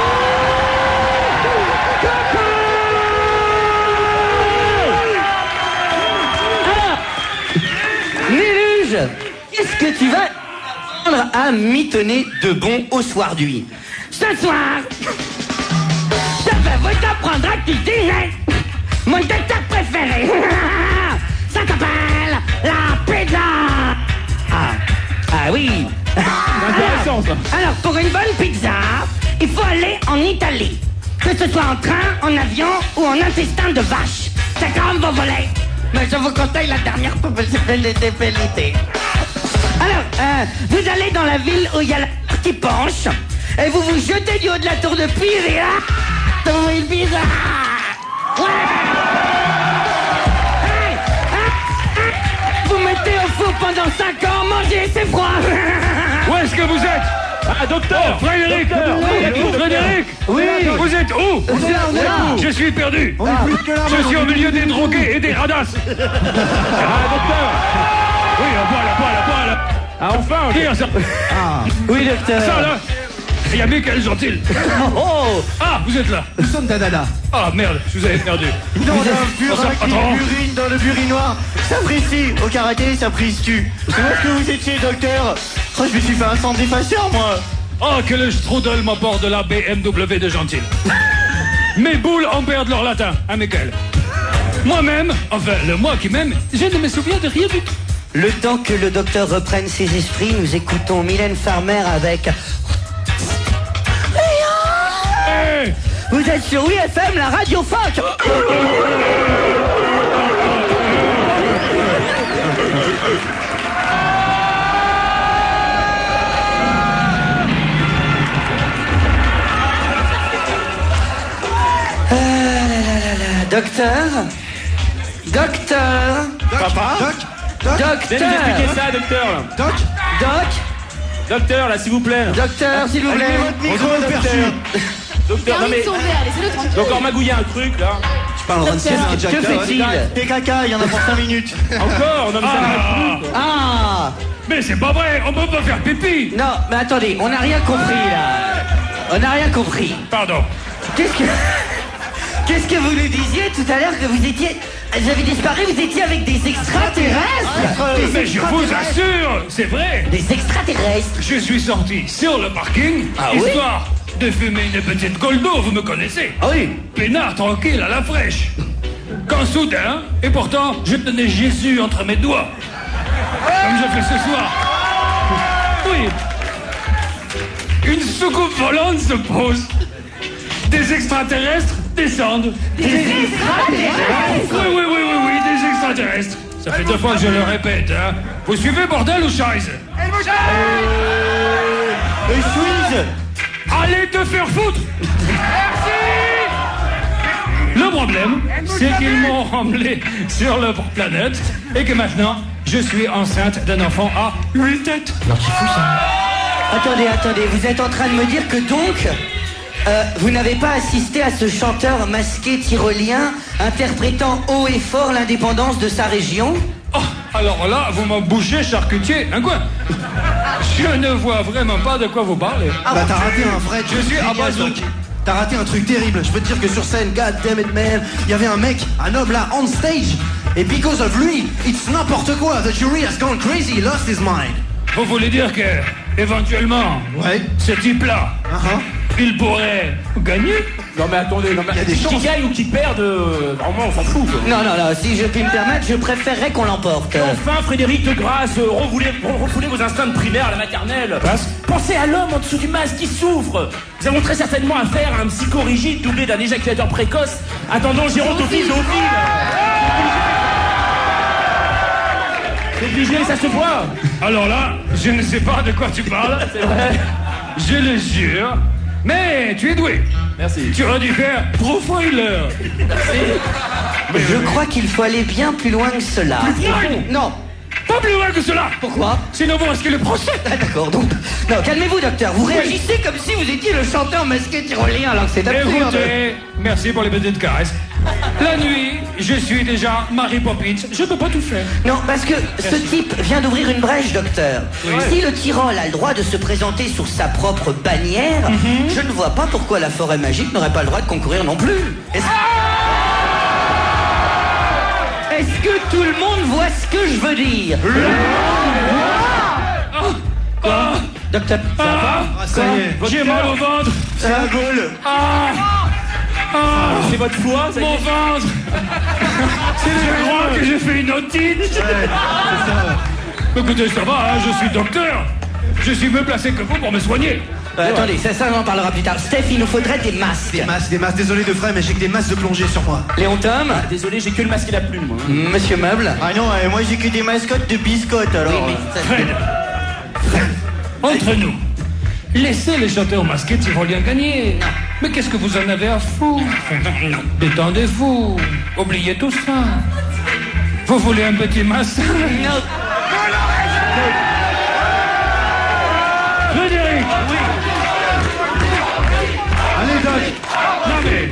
Alors, Niluge, qu'est-ce que tu vas apprendre à mitonner de bon au soir d'huile? Ce soir, je vais vous apprendre à cuisiner mon dessert préféré. Ça s'appelle la pizza. Ah, ah oui. Intéressant ça. Alors, pour une bonne pizza, il faut aller en Italie. Que ce soit en train, en avion ou en intestin de vache. C'est comme vous voulez. Mais je vous conseille la dernière possibilité. Alors, euh, vous allez dans la ville où il y a la tour qui penche et vous vous jetez du haut de la tour de Pise et là, vous voyez une pizza. Ouais. Hey, ah, ah, vous mettez au four pendant cinq ans, mangez, c'est froid. Où est-ce que vous êtes? Ah, docteur. Oh, Frédéric. Oui. Frédéric. Oui. Vous êtes où? On est là, on est là. Je suis perdu. On est plus que là. Je suis au milieu des drogués et des radasses. Ah, docteur. Oui, la poêle, la poêle, la poêle. Ah, enfin. Qui a ça? Oui, docteur. Ça là. Il y a Michael Gentil. Oh, Ah, vous êtes là. Nous sommes Dadada. Ah, merde, je vous avais perdu. Dans Vous un êtes- burin qui Attends. urine dans le burinoir. Ça prise au karaté, ça prise-tu. Où est-ce que vous étiez, docteur? Oh, je me suis fait un sang d'effaceur, moi. Oh, que le strudel m'apporte de la B M W de Gentil. Mes boules en perdent leur latin, hein, Michael? Moi-même, enfin, le moi qui m'aime, je ne me souviens de rien du tout. Le temps que le docteur reprenne ses esprits, nous écoutons Mylène Farmer avec... Hey. Vous êtes sur Oui F M, la radio phoque. Ah là là là là. Docteur Docteur Papa Doc Doc Viens nous Docteur expliquer ça, docteur là. Doc Doc Docteur, là, s'il vous plaît. Docteur, s'il vous plaît. Allumez votre micro, perçu. Docteur, non mais... Termine son verre, laissez-le tranquille. J'ai encore magouillé un truc, là. Je parle de Docteur, que fait-il? T'es caca, il y en a pour cinq minutes. Encore Non mais ça n'arrête plus, quoi. Ah Mais c'est pas vrai, on peut pas faire pipi. Non, mais attendez, on n'a rien compris là. On n'a rien compris. Pardon. Qu'est-ce que... Qu'est-ce que vous nous disiez tout à l'heure que vous étiez... Vous avez disparu, vous étiez avec des extraterrestres. Mais je vous assure, c'est vrai. Des extraterrestres. Je suis sorti sur le parking, Ah oui? histoire de fumer une petite goldo, vous me connaissez. Ah oui. Peinard tranquille à la fraîche. Quand soudain, et pourtant, je tenais Jésus entre mes doigts. Comme je fais ce soir. Oui. Une soucoupe volante se pose. Des extraterrestres descendent. Des extraterrestres. Oui, oui, oui, oui, oui, des extraterrestres. Ça fait deux fois que je le répète, hein. Vous suivez, bordel ou chaise? Et Suisse. Allez te faire foutre. Merci. Le problème, c'est qu'ils m'ont emmené sur leur planète et que maintenant, je suis enceinte d'un enfant à huit têtes. Alors c'est fou ça. Attendez, attendez, vous êtes en train de me dire que donc... euh, vous n'avez pas assisté à ce chanteur masqué tyrolien interprétant haut et fort l'indépendance de sa région? Oh, alors là, vous m'en bougez charcutier, un coin. Je ne vois vraiment pas de quoi vous parlez. Ah bah t'as raté un vrai Je suis à base de... T'as raté un truc terrible. Je peux te dire que sur scène, god damn it man, il y avait un mec, un homme là, on stage. Et because of lui, it's n'importe quoi. The jury has gone crazy, he lost his mind. Vous voulez dire que, éventuellement, Ouais. ce type-là, Uh-huh. il pourrait gagner? Non mais attendez, non mais... Il y a des qui chances. gagne ou qui perd, euh, vraiment on s'en fout, quoi. Non, non, non, si je puis me permettre, je préférerais qu'on l'emporte. Et enfin, Frédéric de Grasse, euh, refoulez, refoulez vos instincts de primaire à la maternelle. Pensez à l'homme en dessous du masque qui souffre. Nous avons très certainement affaire à un psychorigide doublé d'un éjaculateur précoce. Attendons gérontopie zoophile. C'est obligé, ça se voit. Alors là, je ne sais pas de quoi tu parles. C'est vrai. Je le jure. Mais tu es doué. Merci. Tu aurais dû faire profiler. Je crois qu'il faut aller bien plus loin que cela. Non. Pas plus loin que cela. Pourquoi? Sinon vous risquez le procès. Ah, d'accord, donc... Non, calmez-vous, docteur. Vous réagissez comme si vous étiez le chanteur masqué tyrolien, alors que c'est absurde. Écoutez, merci pour les petites caresses. La nuit, je suis déjà Mary Poppins. Je peux pas tout faire. Non, parce que ce type vient d'ouvrir une brèche, docteur. Si le Tyrol a le droit de se présenter sous sa propre bannière, je ne vois pas pourquoi la forêt magique n'aurait pas le droit de concourir non plus. Est-ce Est-ce que tout le monde voit ce que je veux dire? Ah, Docteur, ça va? Ah, ça y est. j'ai mal au ventre. C'est la gueule. Ah, ah, C'est votre foie, ça y mon est. ventre. Je crois que j'ai fait une otite. Écoutez, ça va, hein, je suis docteur. Je suis mieux placé que vous pour me soigner. Euh, attendez, ça, ça on en parlera plus tard. Steph, il nous faudrait des masques. Des masses, des masses, désolé de frère, mais j'ai que des masses de plongée sur moi. Léon Tom, Désolé, j'ai que le masque et la plume, moi. Monsieur Meuble. Ah non, moi j'ai que des mascottes de biscottes alors. Oui, mais ça- Fred, Fred, entre nous, laissez les chanteurs masqués tyroliens gagner. Mais qu'est-ce que vous en avez à foutre? Détendez-vous, oubliez tout ça. Vous voulez un petit massage? Non. Frédéric! Allez Doc. Non mais...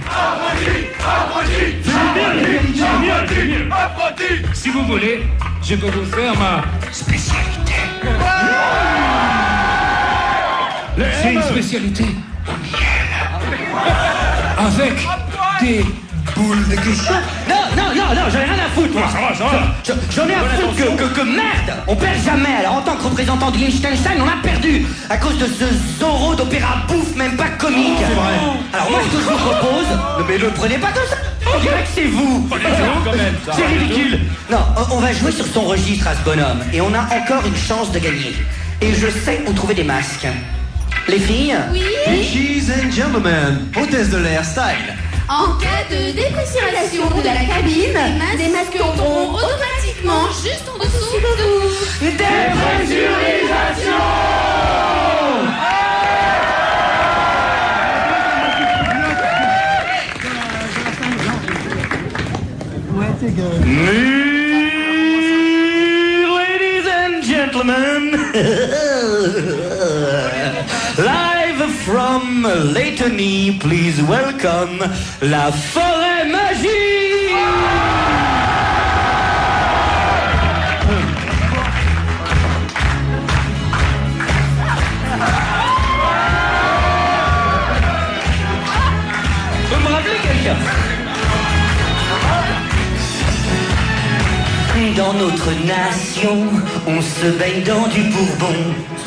C'est mieux, c'est mieux. Si vous voulez, je peux vous faire ma spécialité. C'est une spécialité au miel. Avec des boules de questions. Non, non, non, non, j'en ai rien à foutre, moi. Ça va, ça va. Je- J'en ai à foutre que, que, que merde. On perd jamais. Alors en tant que représentant de Liechtenstein, on a perdu à cause de ce Zorro d'opéra bouffe, même pas comique. C'est vrai. Alors moi, ce que je vous propose, ne mais le prenez pas comme ça. On dirait que c'est vous. Pas du tout, quand même. Ça C'est va du ridicule. Non, on- on va jouer sur son registre à ce bonhomme. Et on a encore une chance de gagner. Et je sais où trouver des masques. Les filles? Oui. Ladies and gentlemen, hôtesse de l'air style. En cas de dépressurisation de la cabine, les masques tomberont automatiquement juste en dessous de vous. Dépressurisation! Ladies and gentlemen, live from Lettonie, please welcome la forêt magique. Vous me rappelez quelqu'un? Dans notre nation, on se baigne dans du bourbon.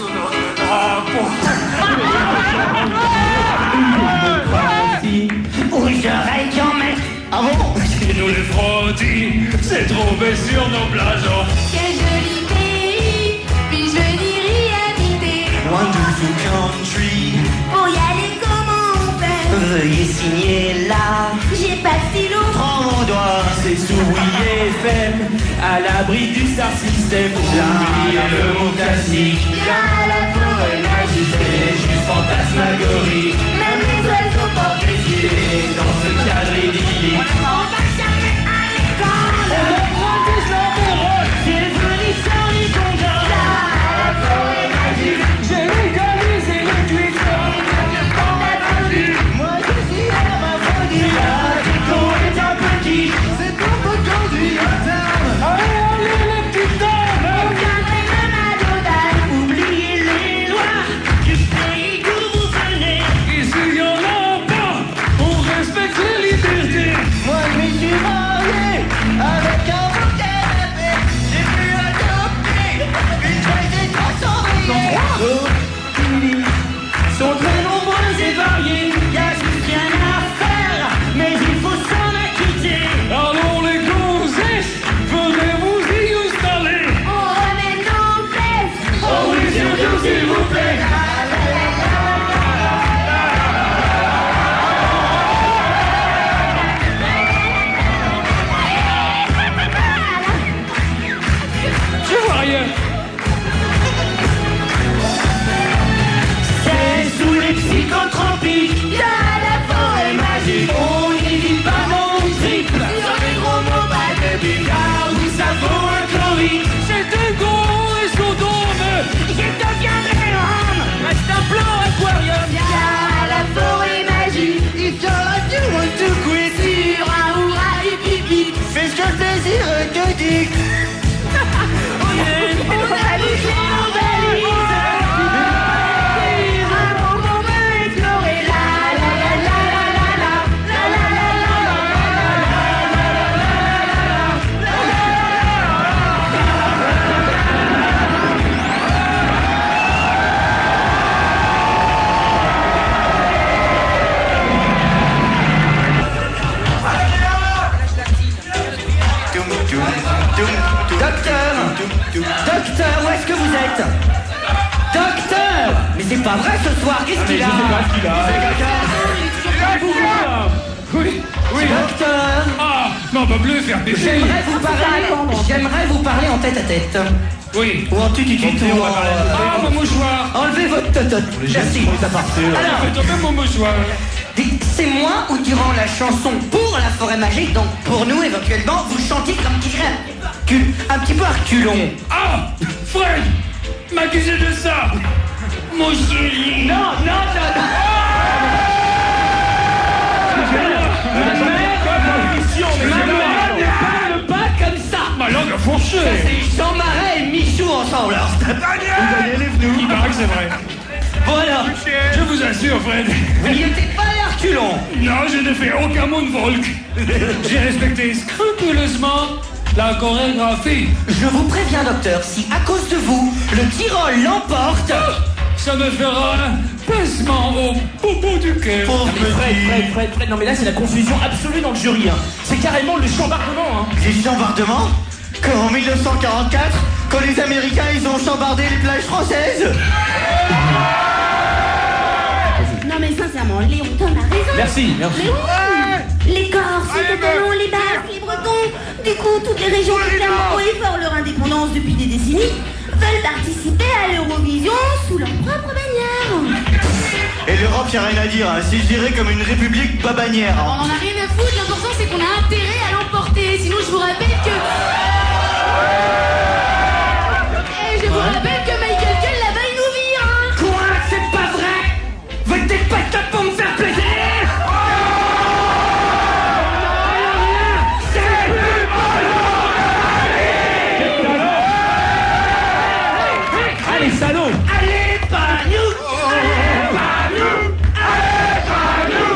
Où j'aurais qu'en mettre. Ah bon? Nous les frottis, c'est trompé sur nos blasons. Quel joli pays, puis-je venir y habiter? Wonderful country. Pour y aller, comment on fait? Veuillez signer là. J'ai pas de stylo. Prends mon doigt, c'est sourier F M, à l'abri du star system. Oubliez le mot classique. Viens à la forêt magique. C'est juste fantasmagorie. Même les oiseaux portent des Défilé dans ce cadre idyllique. On va jamais à l'école. J'ai venu sur les congas. À la forêt magique. J'ai légalisé le Twitter. Moi je suis à ma folie. La déco est un petit. C'est pour vous conduire à terme. Allez, allez les petites dames. On viendrait même à Dodane. Oubliez les lois du pays d'où vous venez. Ici, y en a pas. On respecte les libertés. Moi je m'y suis marié avec un beau canapé. J'ai pu adopter une jolie transformée. Sont très nombreux et variés. Y a juste rien à faire, mais il faut s'en acquitter. Allons les gonzesses, venez vous y installer. On remet nos fesses. Oh oui, surtout s'il vous plaît. Je vois rien. C'est sous les psychotropiques. Viens à la forêt magique. On n'y vit pas mon triple. Sur les gros mots, pas de bip. Car oui, ça vaut un chloride. C'est un gros et son dôme. Je deviendrai homme. Reste un plan aquarium. Viens à la forêt magique. Il sera du one to quit. Sur un hurrah et pipi. Fais ce que le plaisir te dit. On a bougé nos valises. Un monde on veut explorer. La la la la la la la. La la la la la Docteur! Docteur, où est-ce que vous êtes? Docteur! Mais c'est pas vrai ce soir, qu'est-ce qu'il a? Oui, oui. Docteur! Ah, non, on peut plus faire des filles. J'aimerais vous parler, j'aimerais vous parler en tête à tête. Oui. Ou en tututut ou en... Ah, mon mouchoir. Enlevez votre totote. Merci. Alors, Fais tomber mon mouchoir. dites, c'est moi ou durant la chanson pour la forêt magique, donc pour nous éventuellement, vous chantiez comme qui dirait cul- un petit peu à reculons. Ah, Fred, m'accuser de ça. Mon chéri. Non, non, non, non. Ne parle pas comme ça. Ma langue a fourché. Ça, c'est Jean Marais et Michou ensemble. Alors, c'est pas bien. Il paraît que c'est vrai. Voilà. Je vous assure, Fred. Vous n'y étiez pas les reculons. Non, je n'ai fait aucun moonwalk. J'ai respecté scrupuleusement la chorégraphie. Je vous préviens, docteur, si à cause de vous, le Tyrol l'emporte... Ça me fera Placement au bobo du cœur. Non, mais Fred, Fred, Fred, Fred, non mais là c'est la confusion absolue dans le jury. Hein. C'est carrément le chambardement. Hein. Les chambardements? Comme en mille neuf cent quarante-quatre, quand les Américains ils ont chambardé les plages françaises? Non mais sincèrement, Léon, t'en as raison. Merci, merci. Mais oui, les Corses, les Catalans, les Basques, les Bretons, du coup, toutes les régions qui clairement haut et fort leur indépendance depuis des décennies veulent participer à l'Eurovision sous leur propre bannière. Et l'Europe, y a rien à dire, hein. C'est géré comme une république pas bannière. On en a rien à foutre, l'important c'est qu'on a intérêt à l'emporter. Sinon je vous rappelle que... Et je vous rappelle que Michael Kell là-bas il nous vire, hein. Quoi? C'est pas vrai? Vous êtes pas top pour me faire plaisir? Allez, salaud! Allez, pas nous! Allez, pas nous! Allez, pas nous!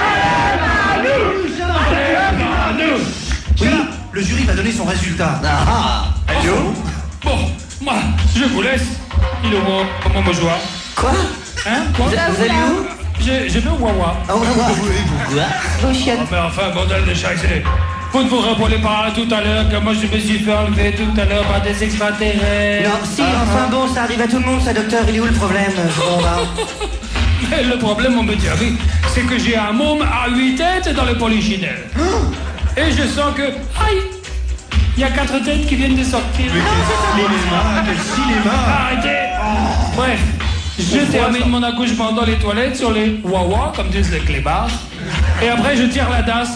Allez, pas nous! Oui, le jury va donner son résultat. Ah! Allô? Bon, moi, je vous laisse. Il est où, comment me joie? Quoi? Hein? Quoi? Vous, vous allez où? Je, je vais au Wawa. Ah, oui, pourquoi? Vos chiottes. Oh, mais enfin, bordel de chat, c'est... Vous ne vous rappelez pas tout à l'heure que moi je me suis fait enlever tout à l'heure par des extraterrestres? Non, si, Ah, enfin bon, ça arrive à tout le monde, ça, docteur. Il est où le problème? Bon, bah. Mais le problème, on me dit, ah oui, c'est que j'ai un môme à huit têtes dans le polichinelle. Et je sens que, aïe, il y a quatre têtes qui viennent de sortir. Mais quel cinéma, quel cinéma! Arrêtez. Bref, je termine mon accouchement dans les toilettes sur les Wawa, comme disent les clébards. Et après, je tire la dasse.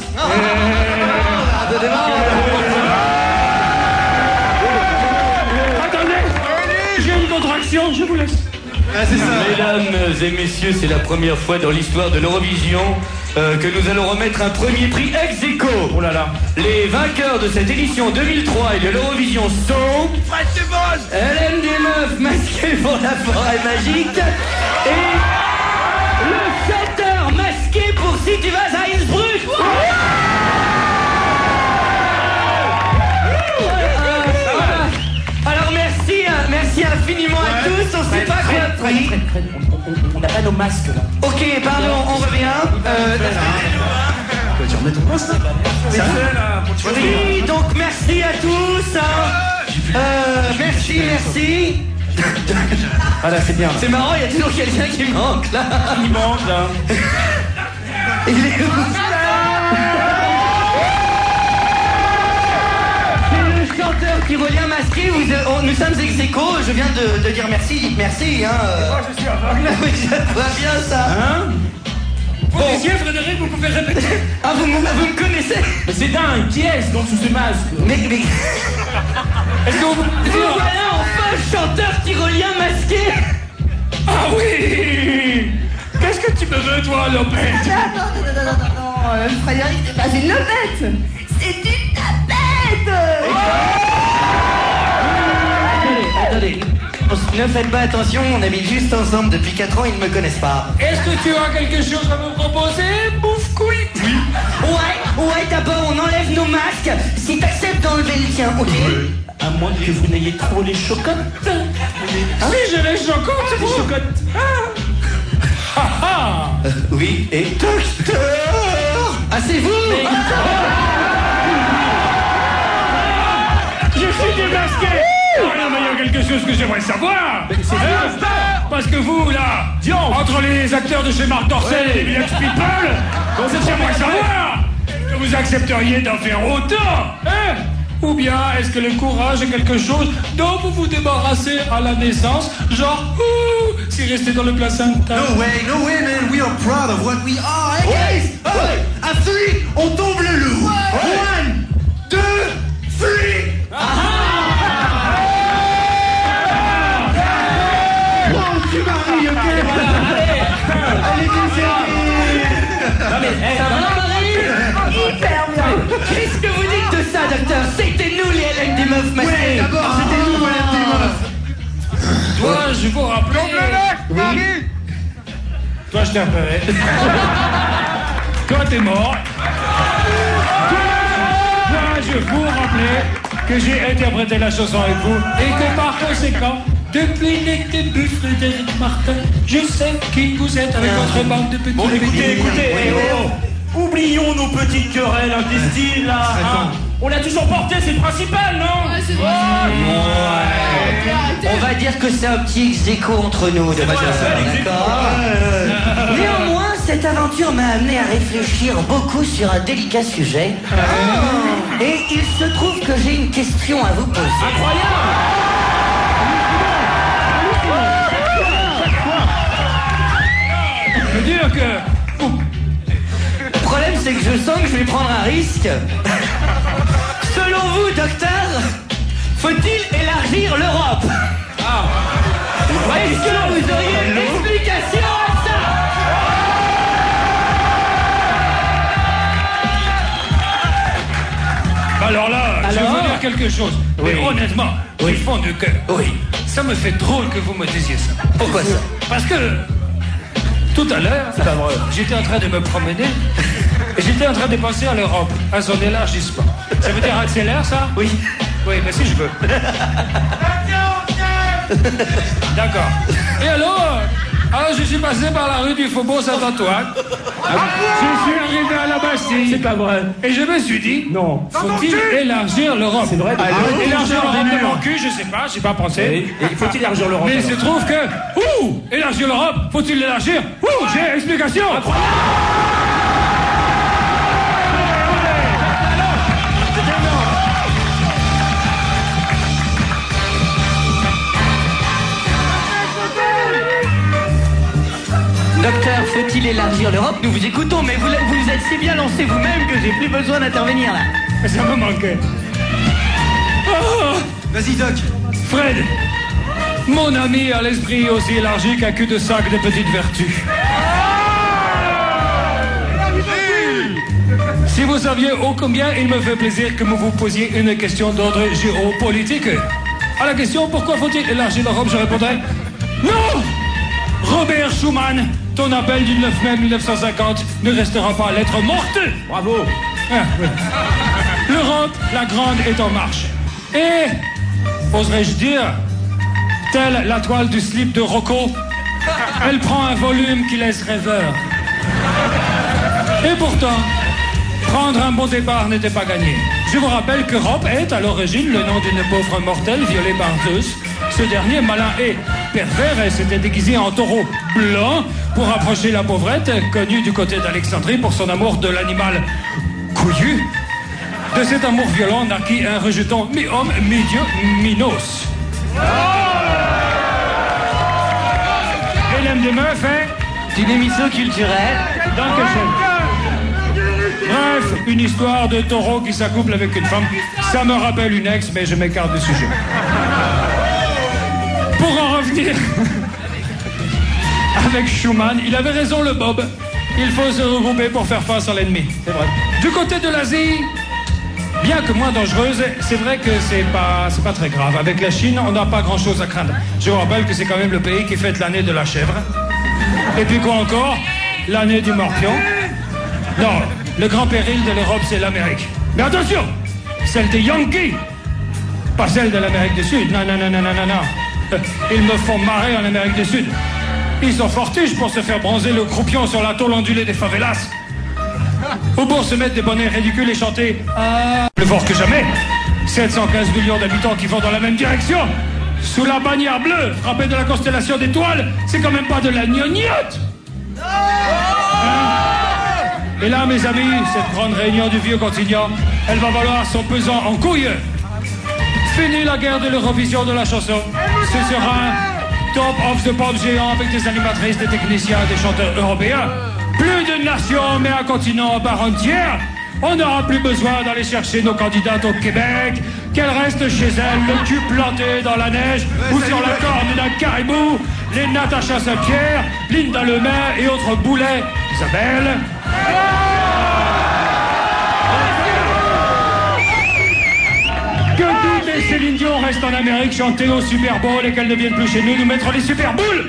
Attendez, j'ai une contraction, je vous laisse. Ah, c'est ça. Mesdames et messieurs, c'est la première fois dans l'histoire de l'Eurovision euh, que nous allons remettre un premier prix ex aequo. Oh là là. Les vainqueurs de cette édition deux mille trois et de l'Eurovision sont... Hélène Desmeufs, masquée pour la forêt magique, et le chanteur masqué pour Si tu vas à Innsbruck. Alors merci, hein, merci infiniment à tous. On sait pas quoi. Oui. On n'a pas nos masques là. Ok, pardon, on revient. Euh, Tu remets ton poste? oui, donc merci à tous. hein. Euh, merci, merci. Ah là, c'est bien. C'est marrant, il y a toujours quelqu'un qui manque là. Il manque là. Il est où? C'est le chanteur tyrolien masqué. Vous, euh, on- nous sommes ex aequo. Je viens de, de dire merci. Dites merci. Hein. Moi, je suis aveugle. Oui, je vois bien ça. Hein? Bon, monsieur Frédéric, vous pouvez répéter? Ah, vous, me- vous me connaissez? Mais c'est dingue, qui est-ce donc sous ce masque? Mais, mais... Est-ce que vous... Vous voilà enfin le chanteur tyrolien masqué. Ah oui! Qu'est-ce que tu me veux, toi, Lopez? Attends, attends, attends, attends, attends, euh, Frédéric, c'est pas une lopette, c'est une tapette. Attendez, attendez. Ne faites pas attention, on habite juste ensemble depuis quatre ans, ils ne me connaissent pas. Est-ce que tu as quelque chose à me proposer, bouffe couille? Oui. Ouais, ouais, d'abord on enlève nos masques, si t'acceptes d'enlever le tien, ok? À moins que vous n'ayez trop les chocottes. Si j'ai les chocottes, c'est des chocottes. Ah ah. Euh, oui, et docteur. Ah, c'est vous? Je suis démasqué. Ah, mais il y a quelque chose que j'aimerais savoir. Hein? Parce que vous, là, entre les acteurs de chez Marc Dorcel et les Village People, j'aimerais savoir que vous accepteriez d'en faire autant, hein? Ou bien est-ce que le courage est quelque chose dont vous vous débarrassez à la naissance, genre, ouh, si rester dans le placenta? No way, no way, man. We are proud of what we are. Hey, guys! Hey, à three, on tombe le loup. One, two, three. Oh, tu maries, ok? Allez, Non mais, ça va, Marie? Hyper bien. Qu'est-ce que vous dites de ça, docteur? C'était nous les Hélène des meufs masquées. Ouais, d'abord, c'était nous, Hélène des meufs. Dois-je vous rappeler... Oui. Toi, je t'ai repéré. Toi, t'es mort. Dois-je vous rappeler que j'ai interprété la chanson avec vous et que par conséquent, Depuis les débuts, Frédéric Martin, je sais qui vous êtes avec votre bande de petits... Bon, écoutez, écoutez, eh, oh, oublions nos petites querelles intestines, là. Hein. On l'a toujours porté, c'est le principal, non? Ouais, c'est Oh, Ouais. On va dire que c'est un petit ex-écho entre nous, de toute façon, d'accord? Néanmoins, cette aventure m'a amené à réfléchir beaucoup sur un délicat sujet. Et il se trouve que j'ai une question à vous poser. incroyable! Je veux dire que... Le problème, c'est que je sens que je vais prendre un risque. Selon vous, docteur, faut-il élargir l'Europe? Ah. Est-ce que vous auriez une explication à ça? Alors là, je vais Alors vous dire quelque chose. Oui. Mais honnêtement, du fond du cœur, Oui. ça me fait drôle que vous me disiez ça. Pourquoi ça? Parce que tout à l'heure, j'étais en train de me promener et j'étais en train de penser à l'Europe, à son élargissement. Ça veut dire accélère, ça? Oui. Oui, mais si je veux. D'accord. Et alors, alors, je suis passé par la rue du Faubourg Saint-Antoine. Je suis arrivé à la Bastille. C'est pas vrai. Et je me suis dit, Non. faut-il élargir l'Europe? C'est vrai. Alors, élargir l'Europe de mon cul, je sais pas, j'ai pas pensé. Et il faut-il élargir l'Europe? Mais il se trouve que, ouh, élargir l'Europe, faut-il l'élargir? Ouh, j'ai explication. Docteur, faut-il élargir l'Europe? Nous vous écoutons, mais vous vous vous êtes si bien lancé vous-même que j'ai plus besoin d'intervenir là. Ça me manquait. Oh, Vas-y, Doc. Fred, mon ami a l'esprit aussi élargi qu'un cul-de-sac de petites vertus. Si vous saviez ô combien il me fait plaisir que vous vous posiez une question d'ordre géopolitique. À la question pourquoi faut-il élargir l'Europe, je répondrais non! Robert Schuman, ton appel du neuf mai mille neuf cent cinquante ne restera pas lettre morte. Bravo. Ah, oui. L'Europe, la grande, est en marche. Et, oserais-je dire, telle la toile du slip de Rocco, elle prend un volume qui laisse rêveur. Et pourtant, prendre un bon départ n'était pas gagné. Je vous rappelle qu'Europe est à l'origine le nom d'une pauvre mortelle violée par Zeus. Ce dernier, malin et pervers, s'était déguisé en taureau blanc pour approcher la pauvrette, connue du côté d'Alexandrie pour son amour de l'animal couillu. De cet amour violent naquit un rejeton mi-homme, mi-dieu, mi-nos. Et l'aime des meufs, hein? Une émission culturelle. Dans le cachet. Bref, une histoire de taureau qui s'accouple avec une femme. Ça me rappelle une ex, mais je m'écarte du sujet. Pour en revenir avec Schuman, il avait raison le Bob. Il faut se regrouper pour faire face à l'ennemi. C'est vrai. Du côté de l'Asie, bien que moins dangereuse, c'est vrai que c'est pas, c'est pas très grave. Avec la Chine, on n'a pas grand-chose à craindre. Je vous rappelle que c'est quand même le pays qui fête l'année de la chèvre. Et puis quoi encore? L'année du morpion. Non, le grand péril de l'Europe, c'est l'Amérique. Mais attention, celle des Yankees, pas celle de l'Amérique du Sud. Non, non, non, non, non, non, non. Ils me font marrer en Amérique du Sud. Ils sont fortiches pour se faire bronzer le croupion sur la tôle ondulée des favelas. Ou pour se mettre des bonnets ridicules et chanter ah, plus fort que jamais. sept cent quinze millions d'habitants qui vont dans la même direction. Sous la bannière bleue, frappée de la constellation d'étoiles, c'est quand même pas de la gnognotte. Hein? Et là, mes amis, cette grande réunion du vieux continent, elle va valoir son pesant en couilles. Fini la guerre de l'Eurovision de la chanson. Ce sera un top of the pop géant avec des animatrices, des techniciens, des chanteurs européens. Plus de nations, mais un continent en part entière. On n'aura plus besoin d'aller chercher nos candidates au Québec, qu'elles restent chez elles, le cul planté dans la neige ou sur la corne d'un caribou. Les Natacha Saint-Pierre, Linda Lemay et autres boulets. Isabelle. Que toutes les Céline Dion restent en Amérique chanter au Super Bowl et qu'elles ne viennent plus chez nous nous mettre les Super Boules.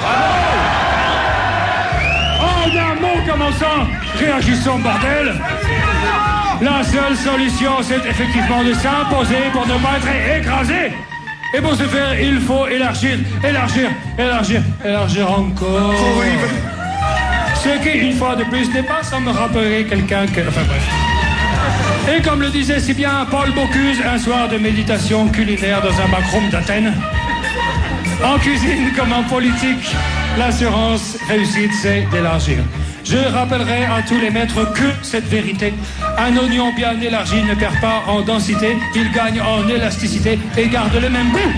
Oh, d'un mot commençant, réagissons bordel. La seule solution, c'est effectivement de s'imposer pour ne pas être écrasé. Et pour ce faire, il faut élargir, élargir, élargir, élargir encore. Ce qui, une fois de plus, n'est pas sans me rappeler quelqu'un que... Enfin bref. Et comme le disait si bien Paul Bocuse, un soir de méditation culinaire dans un backroom d'Athènes, en cuisine comme en politique, l'assurance réussite, c'est d'élargir. Je rappellerai à tous les maîtres que cette vérité, un oignon bien élargi ne perd pas en densité, il gagne en élasticité et garde le même goût.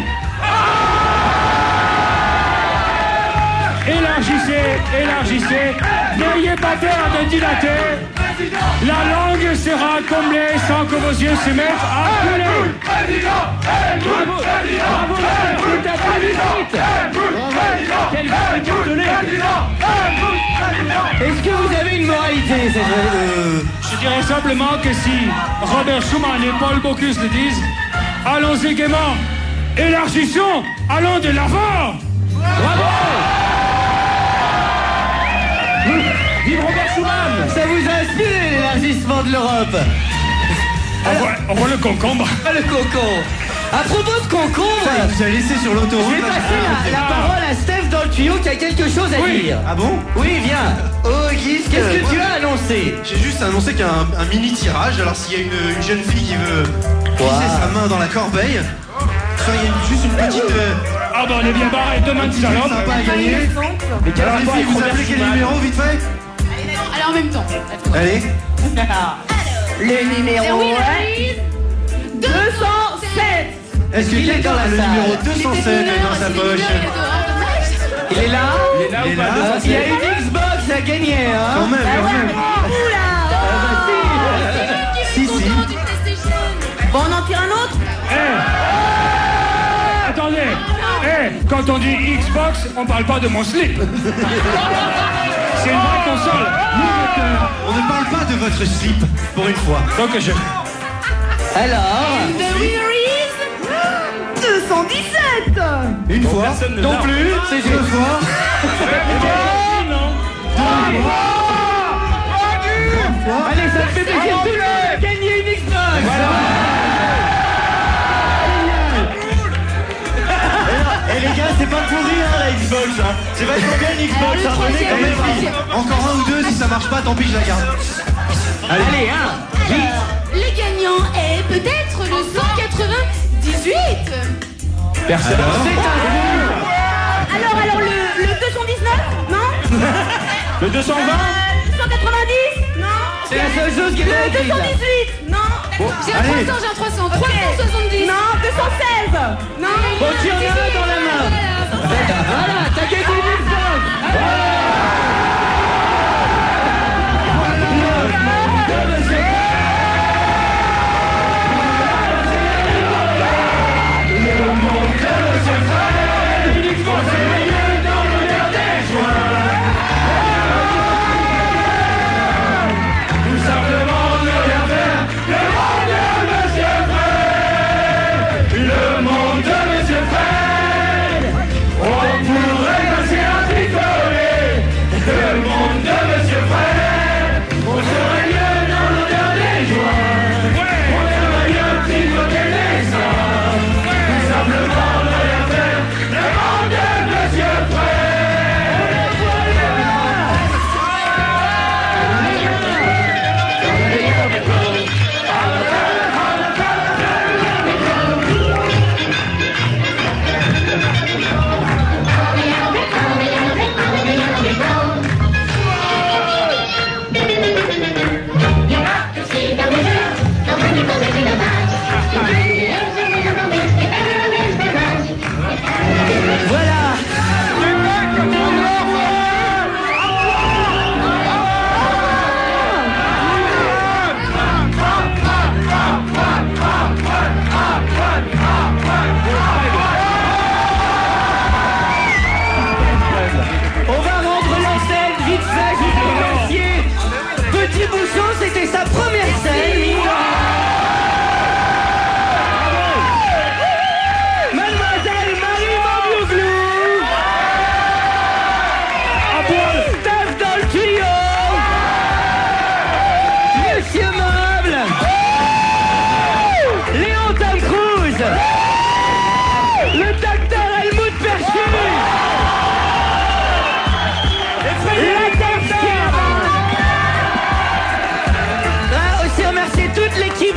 Élargissez, élargissez, n'ayez pas peur de dilater. La langue sera comblée sans que vos yeux se mettent à couler. Bravo, bravo, tout à fait vite. Quel Est-ce que vous avez une moralité, cette euh... Je dirais simplement que si Robert Schumann et Paul Bocuse le disent, allons-y gaiement, élargissons, allons de l'avant. Bravo. Vive Robert Schumann. Ça vous a inspiré l'élargissement de l'Europe? On voit, on voit le concombre. Le concombre. À propos de concombre, Ça, il vous a laissé sur l'autoroute. je vais passer la, la parole à Steph dans le tuyau qui a quelque chose à Oui. dire. Ah bon? Oui, viens. Auguste, Qu'est-ce que tu as annoncé? J'ai juste annoncé qu'il y a un, un mini tirage. Alors s'il y a une, une jeune fille qui veut glisser Wow. sa main dans la corbeille, soit il y a une- juste une petite. Euh, Ah ben on est bien barré, demain de petite truc salope. sympa à gagner. Alors les filles, vous appelez quel numéro vite fait? Alors en même temps. Allez. Le numéro Eh oui, la est valise. deux cent sept. Est-ce que Il est quelqu'un dans la a le salle. numéro deux cent sept dans sa poche? Il est là? Il est là Il est ou pas là. deux cent sept? Il y a une Xbox à gagner, hein? Quand même, quand même. Si, si. Bon, on en tire un autre. Eh Attendez. Eh Quand on dit Xbox, on parle pas de mon slip. C'est une vraie console. On ne parle pas de votre slip, pour une fois. Donc je... Alors? The winner is deux cent dix-sept. Une fois. personne ne Non l'a. plus. C'est deux fois. Allez, ça me fait plaisir tout le gagner une Xbox! Et les gars, c'est pas pourri hein, la Xbox. Hein. C'est vachement bien une Xbox. Alors, Hein. le Venez quand troisième, même. le troisième. Encore un ou deux, si ça marche pas, tant pis, je la garde. Allez, hein! Alors, les gagnants est peut-être le cent quatre-vingt-dix-huit. Personne. Alors, alors, le, le deux cent dix-neuf. Non. Le deux cent vingt? cent quatre-vingt-dix. Non. C'est la seule chose qui est pas Le écrite, deux cent là. dix-huit. Non. J'ai un allez. trois cents, j'ai un trois cents. Ok. trois cent soixante-dix. Non, deux cent seize. Non. Bon, tu en as un dans la main. Voilà, t'as gagné une Xbox! Le monde de Monsieur Fred, on pourrait passer un pistolet.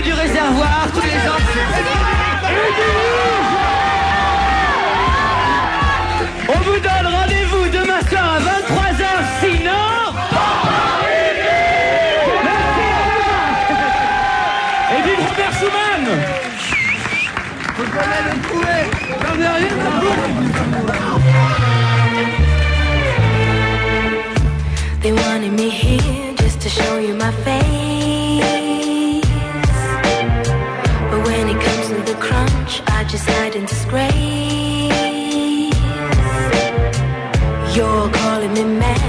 du réservoir, tous les ans. On vous donne rendez-vous demain soir à vingt-trois heures, sinon... Et vive Robert Schumann! Vous allez le trouver! J'en ai rien à foutre! They wanted me here just to show you my face. But when it comes to the crunch, I just hide in disgrace. You're calling me mad.